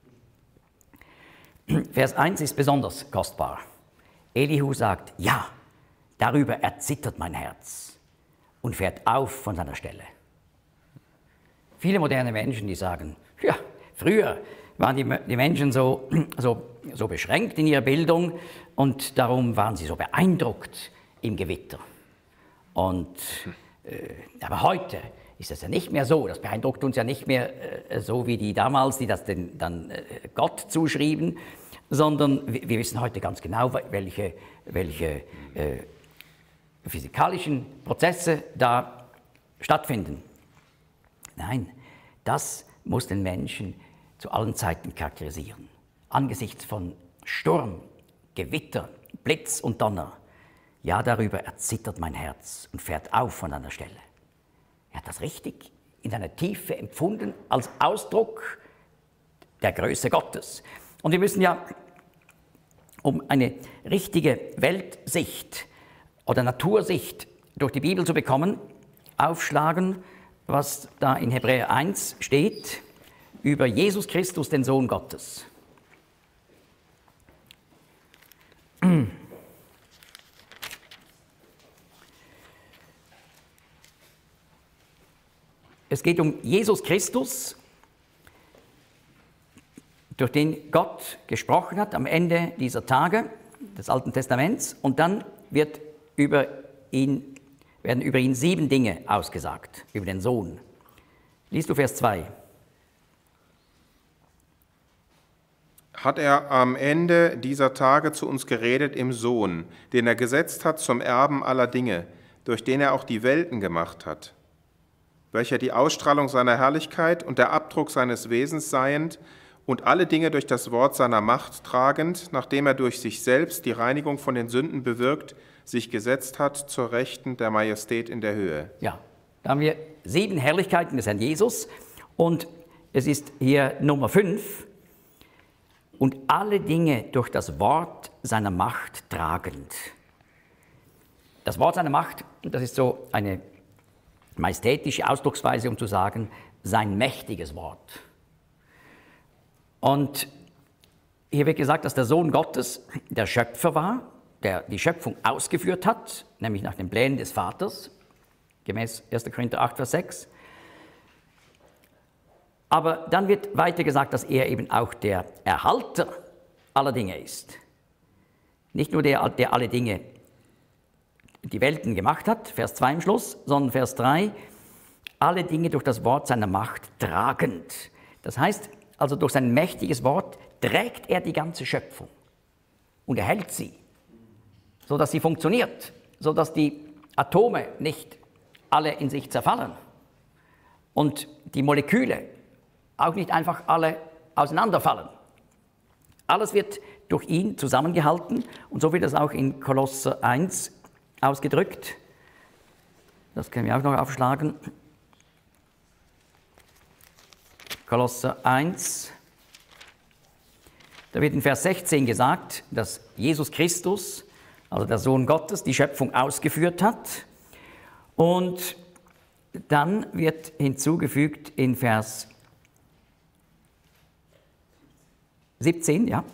Vers 1 ist besonders kostbar. Elihu sagt, ja, darüber erzittert mein Herz und fährt auf von seiner Stelle. Viele moderne Menschen, die sagen, ja, früher waren die Menschen so beschränkt in ihrer Bildung und darum waren sie so beeindruckt im Gewitter. Aber heute ist das ja nicht mehr so. Das beeindruckt uns ja nicht mehr so wie die damals, die das dann Gott zuschrieben, sondern wir wissen heute ganz genau, welche physikalischen Prozesse da stattfinden. Nein, das muss den Menschen zu allen Zeiten charakterisieren. Angesichts von Sturm, Gewitter, Blitz und Donner, ja, darüber erzittert mein Herz und fährt auf von einer Stelle. Er hat das richtig in seiner Tiefe empfunden als Ausdruck der Größe Gottes. Und wir müssen ja, um eine richtige Weltsicht oder Natursicht durch die Bibel zu bekommen, aufschlagen, was da in Hebräer 1 steht, über Jesus Christus, den Sohn Gottes. Es geht um Jesus Christus, durch den Gott gesprochen hat am Ende dieser Tage des Alten Testaments, und dann werden über ihn 7 Dinge ausgesagt, über den Sohn. Liest du Vers 2. Hat er am Ende dieser Tage zu uns geredet im Sohn, den er gesetzt hat zum Erben aller Dinge, durch den er auch die Welten gemacht hat, welcher die Ausstrahlung seiner Herrlichkeit und der Abdruck seines Wesens seiend und alle Dinge durch das Wort seiner Macht tragend, nachdem er durch sich selbst die Reinigung von den Sünden bewirkt, sich gesetzt hat zur Rechten der Majestät in der Höhe. Ja, da haben wir 7 Herrlichkeiten des Herrn Jesus, und es ist hier Nummer 5. Und alle Dinge durch das Wort seiner Macht tragend. Das Wort seiner Macht, das ist so eine majestätische Ausdrucksweise, um zu sagen, sein mächtiges Wort. Und hier wird gesagt, dass der Sohn Gottes der Schöpfer war, der die Schöpfung ausgeführt hat, nämlich nach den Plänen des Vaters, gemäß 1. Korinther 8, Vers 6. Aber dann wird weiter gesagt, dass er eben auch der Erhalter aller Dinge ist. Nicht nur der alle die Welten gemacht hat, Vers 2 im Schluss, sondern Vers 3, alle Dinge durch das Wort seiner Macht tragend. Das heißt, also durch sein mächtiges Wort trägt er die ganze Schöpfung und erhält sie, sodass sie funktioniert, sodass die Atome nicht alle in sich zerfallen und die Moleküle auch nicht einfach alle auseinanderfallen. Alles wird durch ihn zusammengehalten und so wird das auch in Kolosser 1 ausgedrückt. Das können wir auch noch aufschlagen. Kolosser 1. Da wird in Vers 16 gesagt, dass Jesus Christus, also der Sohn Gottes, die Schöpfung ausgeführt hat. Und dann wird hinzugefügt in Vers 17, ja.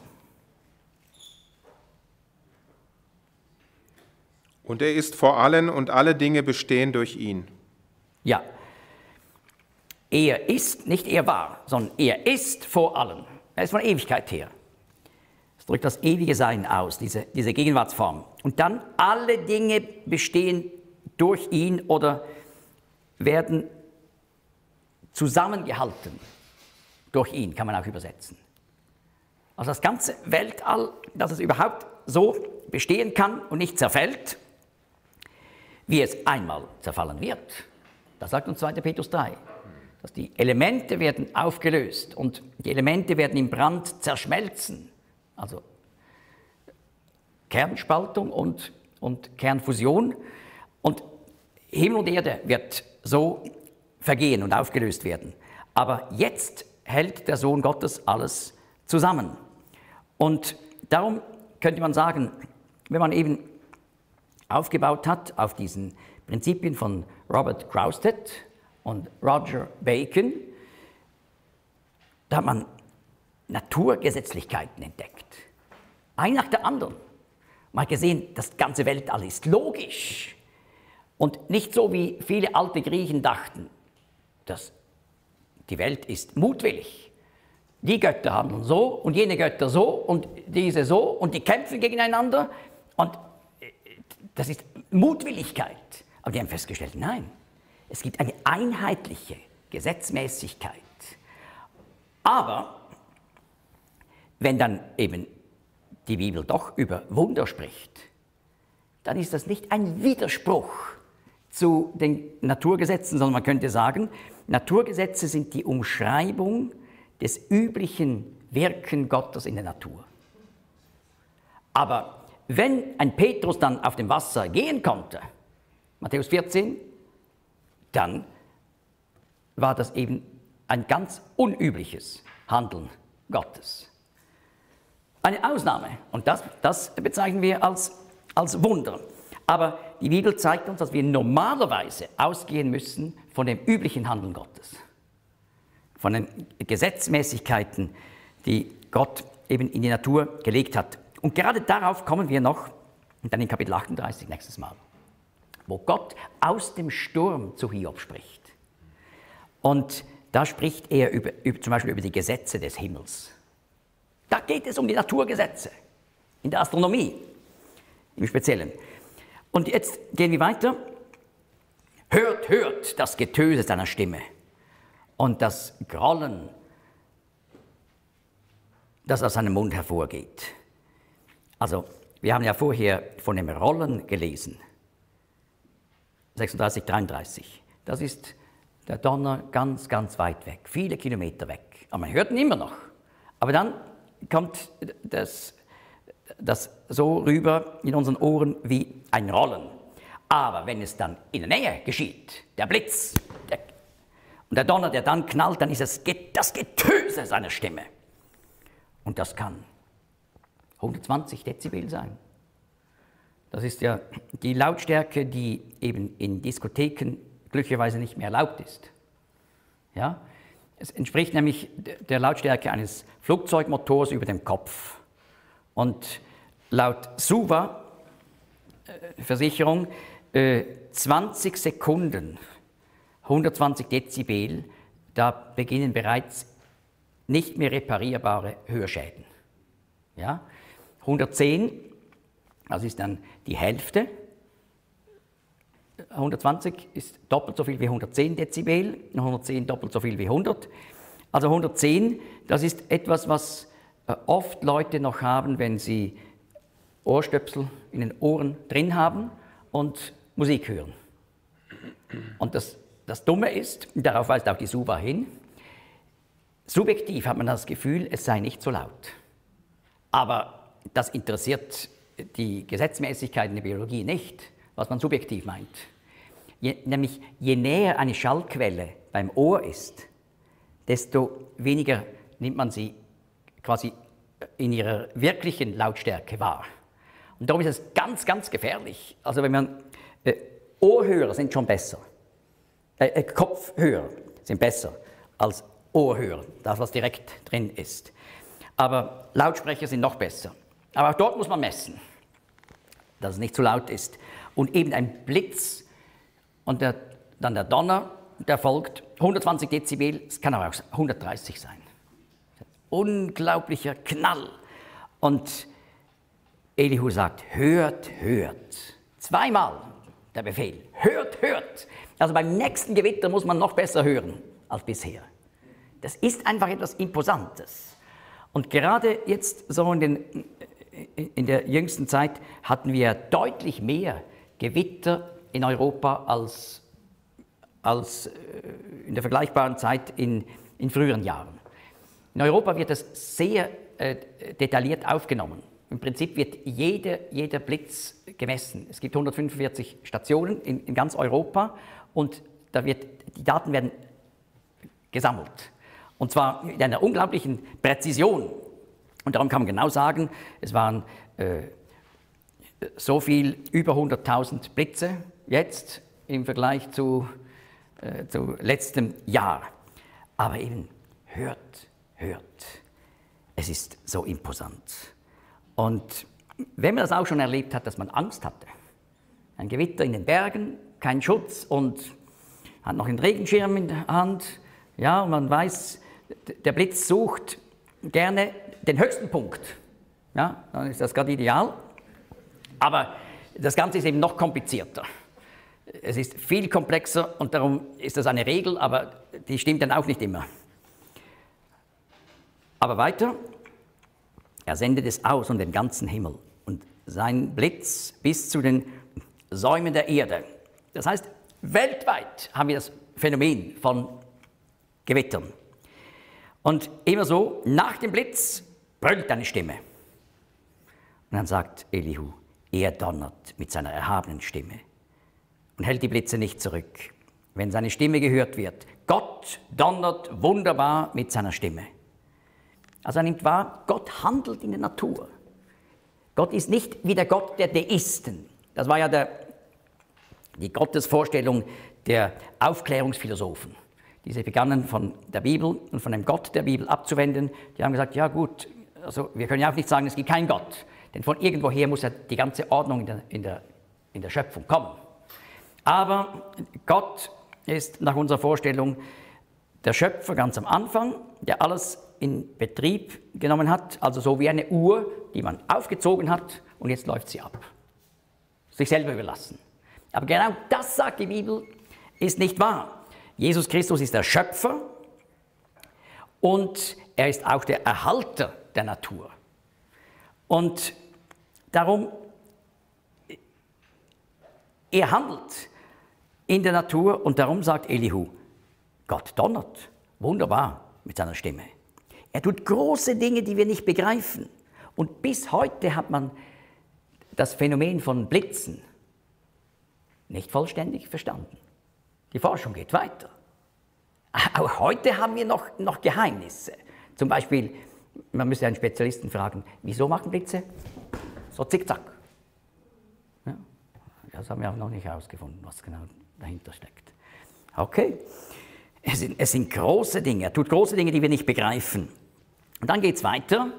Und er ist vor allen und alle Dinge bestehen durch ihn. Ja. Er ist, nicht er war, sondern er ist vor allem. Er ist von Ewigkeit her. Das drückt das ewige Sein aus, diese Gegenwartsform. Und dann alle Dinge bestehen durch ihn oder werden zusammengehalten durch ihn, kann man auch übersetzen. Also das ganze Weltall, dass es überhaupt so bestehen kann und nicht zerfällt, wie es einmal zerfallen wird. Das sagt uns 2. Petrus 3, dass die Elemente werden aufgelöst und die Elemente werden im Brand zerschmelzen. Also Kernspaltung und Kernfusion. Und Himmel und Erde wird so vergehen und aufgelöst werden. Aber jetzt hält der Sohn Gottes alles zusammen. Und darum könnte man sagen, wenn man eben aufgebaut hat auf diesen Prinzipien von Robert Graustet und Roger Bacon, da hat man Naturgesetzlichkeiten entdeckt. Ein nach der anderen. Man hat gesehen, das ganze Weltall ist logisch. Und nicht so, wie viele alte Griechen dachten, dass die Welt ist mutwillig. Die Götter handeln so und jene Götter so und diese so und die kämpfen gegeneinander. Und das ist Mutwilligkeit. Aber die haben festgestellt, nein, es gibt eine einheitliche Gesetzmäßigkeit. Aber wenn dann eben die Bibel doch über Wunder spricht, dann ist das nicht ein Widerspruch zu den Naturgesetzen, sondern man könnte sagen, Naturgesetze sind die Umschreibung des üblichen Wirken Gottes in der Natur. Aber wenn ein Petrus dann auf dem Wasser gehen konnte, Matthäus 14, dann war das eben ein ganz unübliches Handeln Gottes. Eine Ausnahme, und das bezeichnen wir als Wunder. Aber die Bibel zeigt uns, dass wir normalerweise ausgehen müssen von dem üblichen Handeln Gottes. Von den Gesetzmäßigkeiten, die Gott eben in die Natur gelegt hat. Und gerade darauf kommen wir noch, und dann in Kapitel 38 nächstes Mal, wo Gott aus dem Sturm zu Hiob spricht. Und da spricht er zum Beispiel über die Gesetze des Himmels. Da geht es um die Naturgesetze, in der Astronomie im Speziellen. Und jetzt gehen wir weiter. Hört, hört das Getöse seiner Stimme und das Grollen, das aus seinem Mund hervorgeht. Also, wir haben ja vorher von dem Rollen gelesen. 36, 33. Das ist der Donner ganz, ganz weit weg, viele Kilometer weg. Aber man hört ihn immer noch. Aber dann kommt das so rüber in unseren Ohren wie ein Rollen. Aber wenn es dann in der Nähe geschieht, der Blitz und der Donner, der dann knallt, dann ist es das Getöse seiner Stimme. Und das kann 120 Dezibel sein. Das ist ja die Lautstärke, die eben in Diskotheken glücklicherweise nicht mehr erlaubt ist. Ja? Es entspricht nämlich der Lautstärke eines Flugzeugmotors über dem Kopf. Und laut Suva-Versicherung 20 Sekunden, 120 Dezibel, da beginnen bereits nicht mehr reparierbare Hörschäden. Ja? 110, das ist dann die Hälfte 120 ist doppelt so viel wie 110 Dezibel, 110 doppelt so viel wie 100. Also 110, das ist etwas, was oft Leute noch haben, wenn sie Ohrstöpsel in den Ohren drin haben und Musik hören. Und das Dumme ist, darauf weist auch die SUBA hin, subjektiv hat man das Gefühl, es sei nicht so laut. Aber das interessiert die Gesetzmäßigkeiten der Biologie nicht, was man subjektiv meint. Nämlich je näher eine Schallquelle beim Ohr ist, desto weniger nimmt man sie quasi in ihrer wirklichen Lautstärke wahr. Und darum ist es ganz, ganz gefährlich. Also wenn man Ohrhörer sind schon besser. Kopfhörer sind besser als Ohrhörer, das was direkt drin ist. Aber Lautsprecher sind noch besser. Aber auch dort muss man messen, dass es nicht zu laut ist. Und eben ein Blitz und dann der Donner, der folgt, 120 Dezibel, es kann aber auch 130 sein. Unglaublicher Knall. Und Elihu sagt, hört, hört. Zweimal der Befehl, hört, hört. Also beim nächsten Gewitter muss man noch besser hören als bisher. Das ist einfach etwas Imposantes. Und gerade jetzt so in der jüngsten Zeit hatten wir deutlich mehr Gewitter in Europa als in der vergleichbaren Zeit in früheren Jahren. In Europa wird das sehr detailliert aufgenommen. Im Prinzip wird jeder Blitz gemessen. Es gibt 145 Stationen in ganz Europa und die Daten werden gesammelt. Und zwar mit einer unglaublichen Präzision. Und darum kann man genau sagen, es waren so viel, über 100.000 Blitze jetzt im Vergleich zu letztem Jahr. Aber eben, hört, hört. Es ist so imposant. Und wenn man das auch schon erlebt hat, dass man Angst hatte, ein Gewitter in den Bergen, kein Schutz und hat noch einen Regenschirm in der Hand, ja, und man weiß, der Blitz sucht gerne den höchsten Punkt, ja, dann ist das gerade ideal. Aber das Ganze ist eben noch komplizierter. Es ist viel komplexer und darum ist das eine Regel, aber die stimmt dann auch nicht immer. Aber weiter, er sendet es aus und den ganzen Himmel und sein Blitz bis zu den Säumen der Erde. Das heißt, weltweit haben wir das Phänomen von Gewittern. Und immer so, nach dem Blitz brüllt eine Stimme. Und dann sagt Elihu, er donnert mit seiner erhabenen Stimme und hält die Blitze nicht zurück, wenn seine Stimme gehört wird. Gott donnert wunderbar mit seiner Stimme. Also er nimmt wahr, Gott handelt in der Natur. Gott ist nicht wie der Gott der Deisten. Das war ja die Gottesvorstellung der Aufklärungsphilosophen. Diese begannen von der Bibel und von dem Gott der Bibel abzuwenden. Die haben gesagt, ja gut, also wir können ja auch nicht sagen, es gibt keinen Gott. Denn von irgendwoher muss ja die ganze Ordnung in der Schöpfung kommen. Aber Gott ist nach unserer Vorstellung der Schöpfer ganz am Anfang, der alles in Betrieb genommen hat, also so wie eine Uhr, die man aufgezogen hat und jetzt läuft sie ab. Sich selber überlassen. Aber genau das, sagt die Bibel, ist nicht wahr. Jesus Christus ist der Schöpfer und er ist auch der Erhalter der Natur. Und darum, er handelt in der Natur und darum sagt Elihu, Gott donnert wunderbar mit seiner Stimme. Er tut große Dinge, die wir nicht begreifen. Und bis heute hat man das Phänomen von Blitzen nicht vollständig verstanden. Die Forschung geht weiter. Auch heute haben wir noch Geheimnisse. Zum Beispiel, man müsste einen Spezialisten fragen, wieso machen Blitze so zickzack? Ja, das haben wir auch noch nicht herausgefunden, was genau dahinter steckt. Okay, es sind große Dinge, er tut große Dinge, die wir nicht begreifen. Und dann geht es weiter.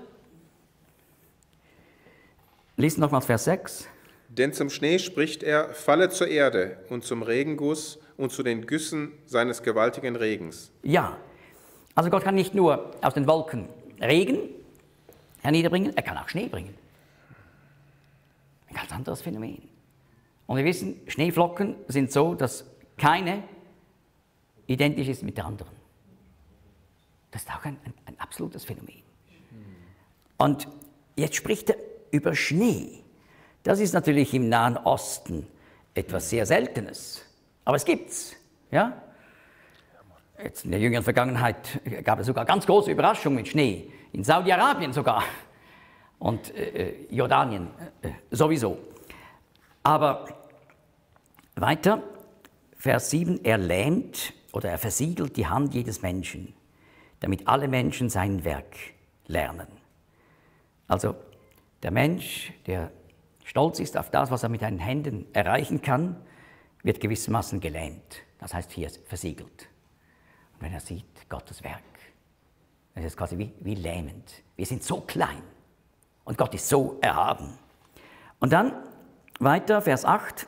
Lies nochmals Vers 6. Denn zum Schnee spricht er, falle zur Erde und zum Regenguss und zu den Güssen seines gewaltigen Regens. Ja, also Gott kann nicht nur aus den Wolken Regen herniederbringen, er kann auch Schnee bringen. Ein ganz anderes Phänomen. Und wir wissen, Schneeflocken sind so, dass keine identisch ist mit der anderen. Das ist auch ein absolutes Phänomen. Und jetzt spricht er über Schnee. Das ist natürlich im Nahen Osten etwas sehr Seltenes. Aber es gibt's. Ja? Jetzt in der jüngeren Vergangenheit gab es sogar ganz große Überraschungen mit Schnee. In Saudi-Arabien sogar. Und Jordanien sowieso. Aber weiter, Vers 7, er lähmt oder er versiegelt die Hand jedes Menschen, damit alle Menschen sein Werk lernen. Also der Mensch, der stolz ist auf das, was er mit seinen Händen erreichen kann, wird gewissermaßen gelähmt. Das heißt hier versiegelt. Und wenn er sieht, Gottes Werk, das ist quasi wie lähmend. Wir sind so klein und Gott ist so erhaben. Und dann weiter, Vers 8.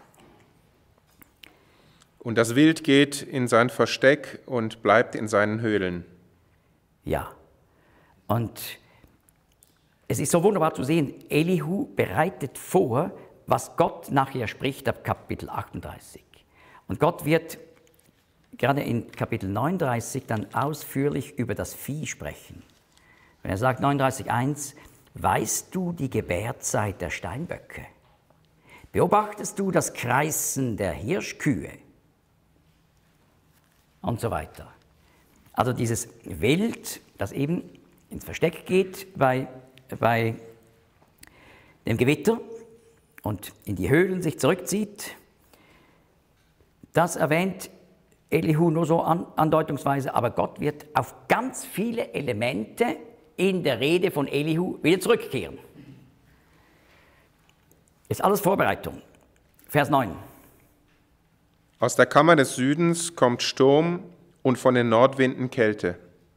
Und das Wild geht in sein Versteck und bleibt in seinen Höhlen. Ja, und es ist so wunderbar zu sehen, Elihu bereitet vor, was Gott nachher spricht ab Kapitel 38. Und Gott wird gerade in Kapitel 39 dann ausführlich über das Vieh sprechen. Wenn er sagt, 39,1, weißt du die Gebärzeit der Steinböcke? Beobachtest du das Kreißen der Hirschkühe? Und so weiter. Also dieses Wild, das eben ins Versteck geht bei dem Gewitter und in die Höhlen sich zurückzieht, das erwähnt Elihu nur so andeutungsweise, aber Gott wird auf ganz viele Elemente in der Rede von Elihu wieder zurückkehren. Ist alles Vorbereitung. Vers 9. Aus der Kammer des Südens kommt Sturm und von den Nordwinden Kälte.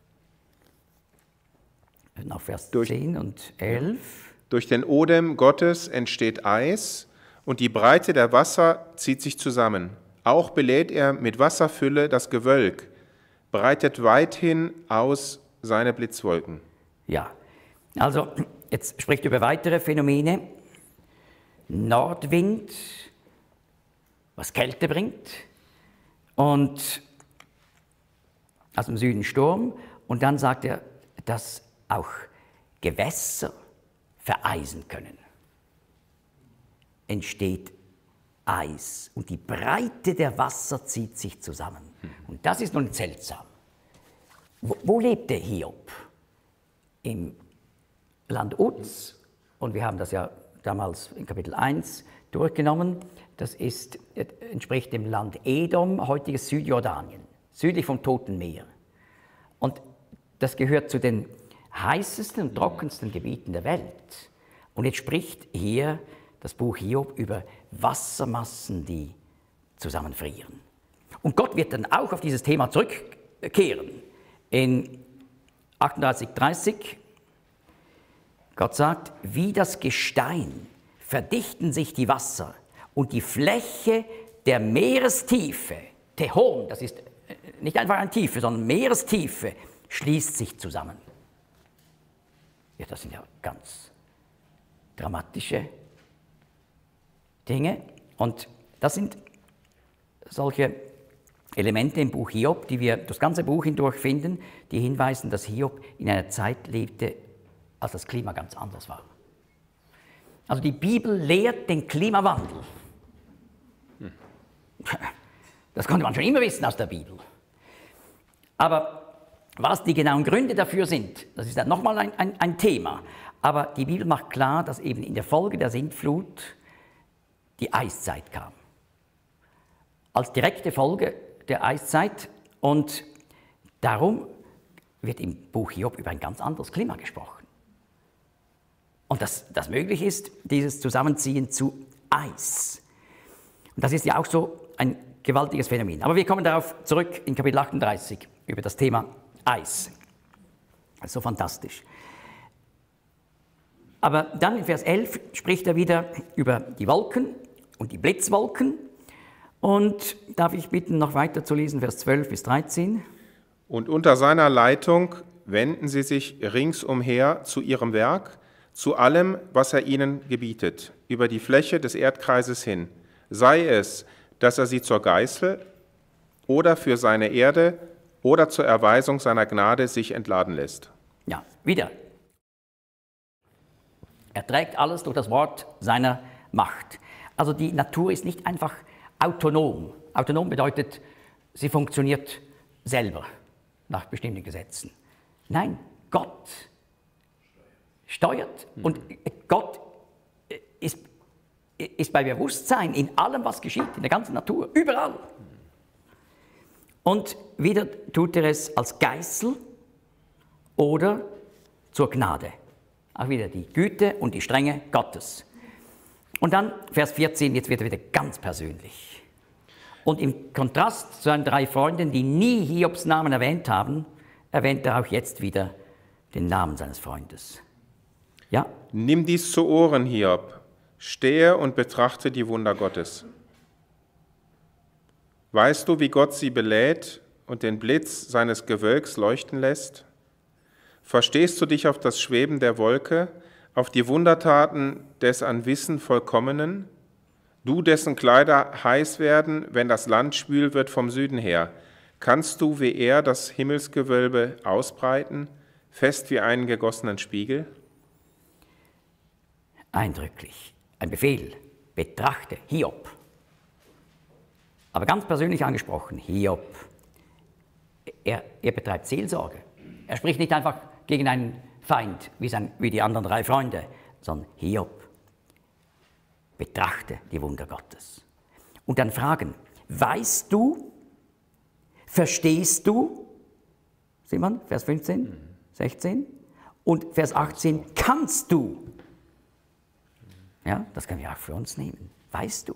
Nach Vers 10 und 11. Durch den Odem Gottes entsteht Eis und die Breite der Wasser zieht sich zusammen. Auch belädt er mit Wasserfülle das Gewölk, breitet weithin aus seine Blitzwolken. Ja, also jetzt spricht er über weitere Phänomene. Nordwind, was Kälte bringt, und aus dem Süden Sturm. Und dann sagt er, dass auch Gewässer vereisen können. Entsteht Eis und die Breite der Wasser zieht sich zusammen. Und das ist nun seltsam. Wo lebte Hiob? Im Land Uz. Und wir haben das ja damals in Kapitel 1 durchgenommen. Das entspricht dem Land Edom, heutiges Südjordanien, südlich vom Toten Meer. Und das gehört zu den heißesten und trockensten Gebieten der Welt. Und jetzt spricht hier das Buch Hiob über Wassermassen, die zusammenfrieren. Und Gott wird dann auch auf dieses Thema zurückkehren. In 38,30, Gott sagt, wie das Gestein verdichten sich die Wasser und die Fläche der Meerestiefe, Tehom, das ist nicht einfach eine Tiefe, sondern Meerestiefe, schließt sich zusammen. Ja, das sind ja ganz dramatische Dinge. Und das sind solche Elemente im Buch Hiob, die wir das ganze Buch hindurch finden, die hinweisen, dass Hiob in einer Zeit lebte, als das Klima ganz anders war. Also die Bibel lehrt den Klimawandel. Das konnte man schon immer wissen aus der Bibel. Aber was die genauen Gründe dafür sind, das ist dann nochmal ein Thema. Aber die Bibel macht klar, dass eben in der Folge der Sintflut die Eiszeit kam. Als direkte Folge der Eiszeit, und darum wird im Buch Hiob über ein ganz anderes Klima gesprochen. Und dass das möglich ist, dieses Zusammenziehen zu Eis. Und das ist ja auch so ein gewaltiges Phänomen. Aber wir kommen darauf zurück in Kapitel 38 über das Thema Eis. Das ist so fantastisch. Aber dann in Vers 11 spricht er wieder über die Wolken und die Blitzwolken. Und darf ich bitten, noch weiter zu lesen, Vers 12 bis 13. Und unter seiner Leitung wenden sie sich ringsumher zu ihrem Werk, zu allem, was er ihnen gebietet, über die Fläche des Erdkreises hin. sei es, dass er sie zur Geißel oder für seine Erde oder zur Erweisung seiner Gnade sich entladen lässt. Ja, wieder. Er trägt alles durch das Wort seiner Macht. Also die Natur ist nicht einfach autonom. Autonom bedeutet, sie funktioniert selber nach bestimmten Gesetzen. Nein, Gott steuert und Gott ist bei Bewusstsein in allem, was geschieht, in der ganzen Natur, überall. Und wieder tut er es als Geißel oder zur Gnade. Auch wieder die Güte und die Strenge Gottes. Und dann Vers 14, jetzt wird er wieder ganz persönlich. Und im Kontrast zu seinen 3 Freunden, die nie Hiobs Namen erwähnt haben, erwähnt er auch jetzt wieder den Namen seines Freundes. Ja? Nimm dies zu Ohren, Hiob, stehe und betrachte die Wunder Gottes. Weißt du, wie Gott sie belädt und den Blitz seines Gewölks leuchten lässt? Verstehst du dich auf das Schweben der Wolke, auf die Wundertaten des an Wissen Vollkommenen? Du, dessen Kleider heiß werden, wenn das Land schwül wird vom Süden her, kannst du wie er das Himmelsgewölbe ausbreiten, fest wie einen gegossenen Spiegel? Eindrücklich. Ein Befehl. Betrachte Hiob. Aber ganz persönlich angesprochen, Hiob. Er betreibt Seelsorge. Er spricht nicht einfach gegen einen Feind, wie die anderen 3 Freunde, sondern Hiob. Betrachte die Wunder Gottes. Und dann fragen, weißt du, verstehst du, sieht man, Vers 15, 16 und Vers 18, kannst du. Ja, das können wir auch für uns nehmen. Weißt du?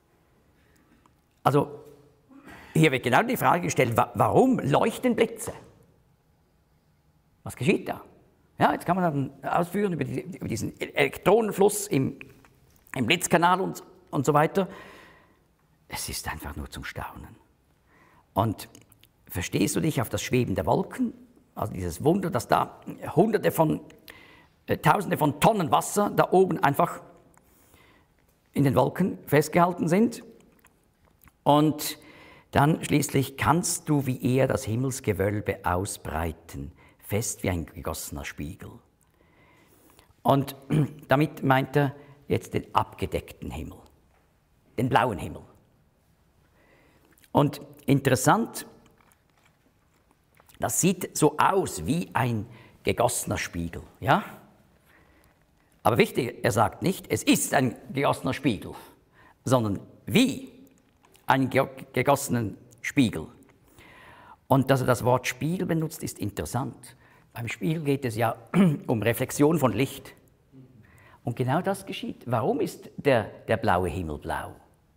Also, hier wird genau die Frage gestellt, warum leuchten Blitze? Was geschieht da? Ja, jetzt kann man dann ausführen über diesen Elektronenfluss im Blitzkanal und so weiter. Es ist einfach nur zum Staunen. Und verstehst du dich auf das Schweben der Wolken? Also dieses Wunder, dass da Tausende von Tonnen Wasser da oben einfach in den Wolken festgehalten sind. Und dann schließlich kannst du wie er das Himmelsgewölbe ausbreiten, fest wie ein gegossener Spiegel. Und damit meint er jetzt den abgedeckten Himmel, den blauen Himmel. Und interessant, das sieht so aus wie ein gegossener Spiegel, ja? Aber wichtig, er sagt nicht, es ist ein gegossener Spiegel, sondern wie einen gegossenen Spiegel. Und dass er das Wort Spiegel benutzt, ist interessant. Beim Spiegel geht es ja um Reflexion von Licht. Und genau das geschieht. Warum ist der blaue Himmel blau?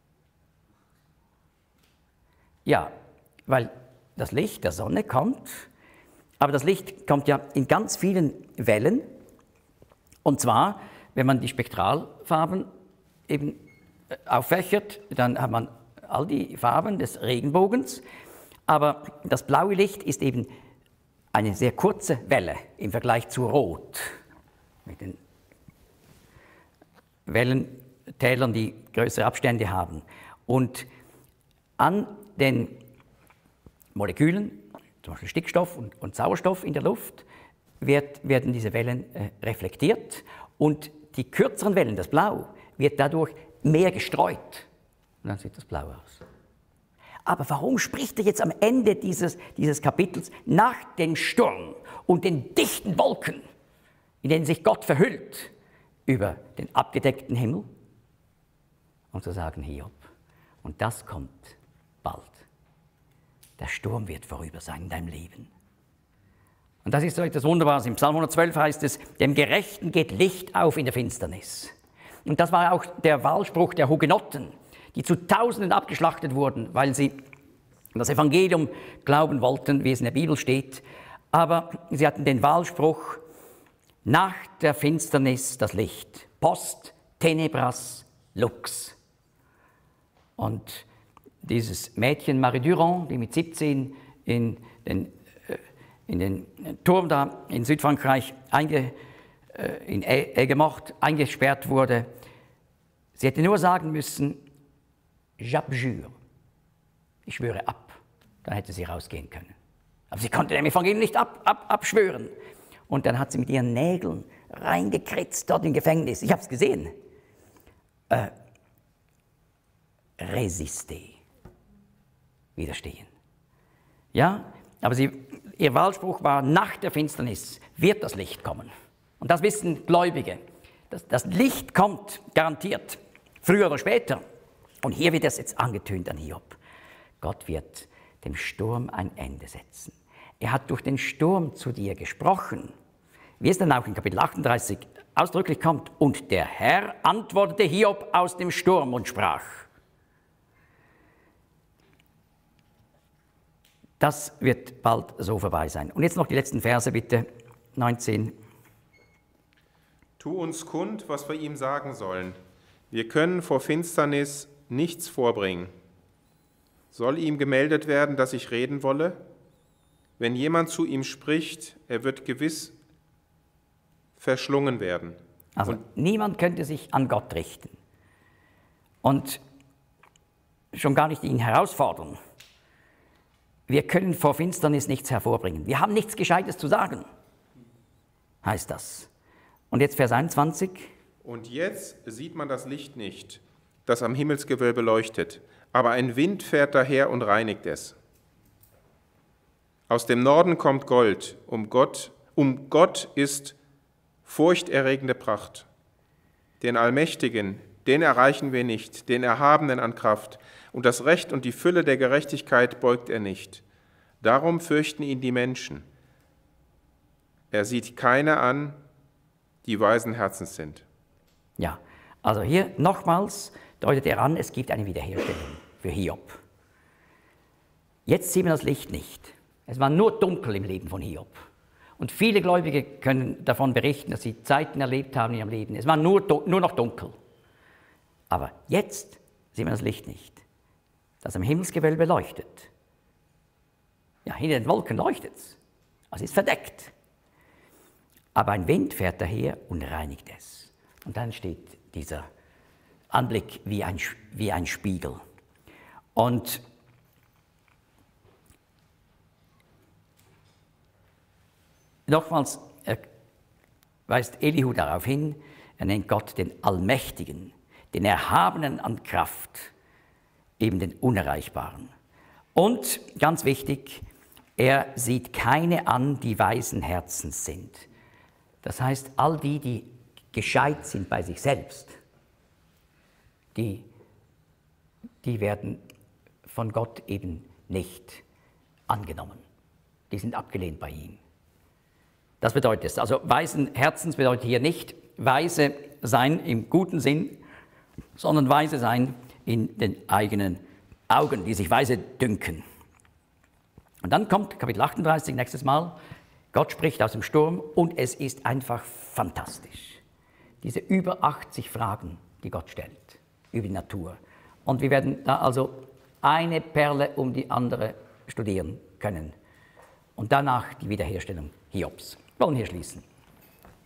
Ja, weil das Licht der Sonne kommt, aber das Licht kommt ja in ganz vielen Wellen. Und zwar, wenn man die Spektralfarben eben auffächert, dann hat man all die Farben des Regenbogens. Aber das blaue Licht ist eben eine sehr kurze Welle im Vergleich zu Rot, mit den Wellentälern, die größere Abstände haben. Und an den Molekülen, zum Beispiel Stickstoff und Sauerstoff in der Luft, werden diese Wellen reflektiert und die kürzeren Wellen, das Blau, wird dadurch mehr gestreut. Und dann sieht das blau aus. Aber warum spricht er jetzt am Ende dieses Kapitels nach dem Sturm und den dichten Wolken, in denen sich Gott verhüllt, über den abgedeckten Himmel? Und zu sagen, Hiob, und das kommt bald. Der Sturm wird vorüber sein in deinem Leben. Und das ist so etwas Wunderbares. Im Psalm 112 heißt es, dem Gerechten geht Licht auf in der Finsternis. Und das war auch der Wahlspruch der Hugenotten, die zu Tausenden abgeschlachtet wurden, weil sie das Evangelium glauben wollten, wie es in der Bibel steht. Aber sie hatten den Wahlspruch, nach der Finsternis das Licht. Post tenebras lux. Und dieses Mädchen Marie Durand, die mit 17 in den Turm da in Südfrankreich in Aigues-Mortes eingesperrt wurde, sie hätte nur sagen müssen, j'abjure. Ich schwöre ab. Dann hätte sie rausgehen können. Aber sie konnte dem Evangelium nicht abschwören. Und dann hat sie mit ihren Nägeln reingekritzt dort im Gefängnis. Ich habe es gesehen. Résister. Widerstehen. Ja, aber ihr Wahlspruch war, nach der Finsternis wird das Licht kommen. Und das wissen Gläubige. Das Licht kommt garantiert, früher oder später. Und hier wird es jetzt angetönt an Hiob. Gott wird dem Sturm ein Ende setzen. Er hat durch den Sturm zu dir gesprochen, wie es dann auch in Kapitel 38 ausdrücklich kommt. Und der Herr antwortete Hiob aus dem Sturm und sprach. Das wird bald so vorbei sein. Und jetzt noch die letzten Verse bitte, 19. Tu uns kund, was wir ihm sagen sollen. Wir können vor Finsternis nichts vorbringen. Soll ihm gemeldet werden, dass ich reden wolle? Wenn jemand zu ihm spricht, er wird gewiss verschlungen werden. Also niemand könnte sich an Gott richten und schon gar nicht ihn herausfordern. Wir können vor Finsternis nichts hervorbringen. Wir haben nichts Gescheites zu sagen, heißt das. Und jetzt Vers 21. Und jetzt sieht man das Licht nicht, das am Himmelsgewölbe leuchtet, aber ein Wind fährt daher und reinigt es. Aus dem Norden kommt Gold, um Gott ist furchterregende Pracht. Den Allmächtigen, den erreichen wir nicht, den Erhabenen an Kraft, und das Recht und die Fülle der Gerechtigkeit beugt er nicht. Darum fürchten ihn die Menschen. Er sieht keine an, die weisen Herzens sind. Ja, also hier nochmals deutet er an, es gibt eine Wiederherstellung für Hiob. Jetzt sieht man das Licht nicht. Es war nur dunkel im Leben von Hiob. Und viele Gläubige können davon berichten, dass sie Zeiten erlebt haben in ihrem Leben. Es war nur noch dunkel. Aber jetzt sieht man das Licht nicht, das am Himmelsgewölbe leuchtet. Ja, hinter den Wolken leuchtet es. Also ist verdeckt. Aber ein Wind fährt daher und reinigt es. Und dann steht dieser Anblick wie ein Spiegel. Und nochmals weist Elihu darauf hin, er nennt Gott den Allmächtigen, den Erhabenen an Kraft, eben den Unerreichbaren. Und, ganz wichtig, er sieht keine an, die weisen Herzens sind. Das heißt, all die, die gescheit sind bei sich selbst, die werden von Gott eben nicht angenommen. Die sind abgelehnt bei ihm. Das bedeutet es. Also weisen Herzens bedeutet hier nicht weise sein im guten Sinn, sondern weise sein in den eigenen Augen, die sich weise dünken. Und dann kommt Kapitel 38 nächstes Mal. Gott spricht aus dem Sturm und es ist einfach fantastisch. Diese über 80 Fragen, die Gott stellt über die Natur. Und wir werden da also eine Perle um die andere studieren können. Und danach die Wiederherstellung Hiobs. Wir wollen hier schließen.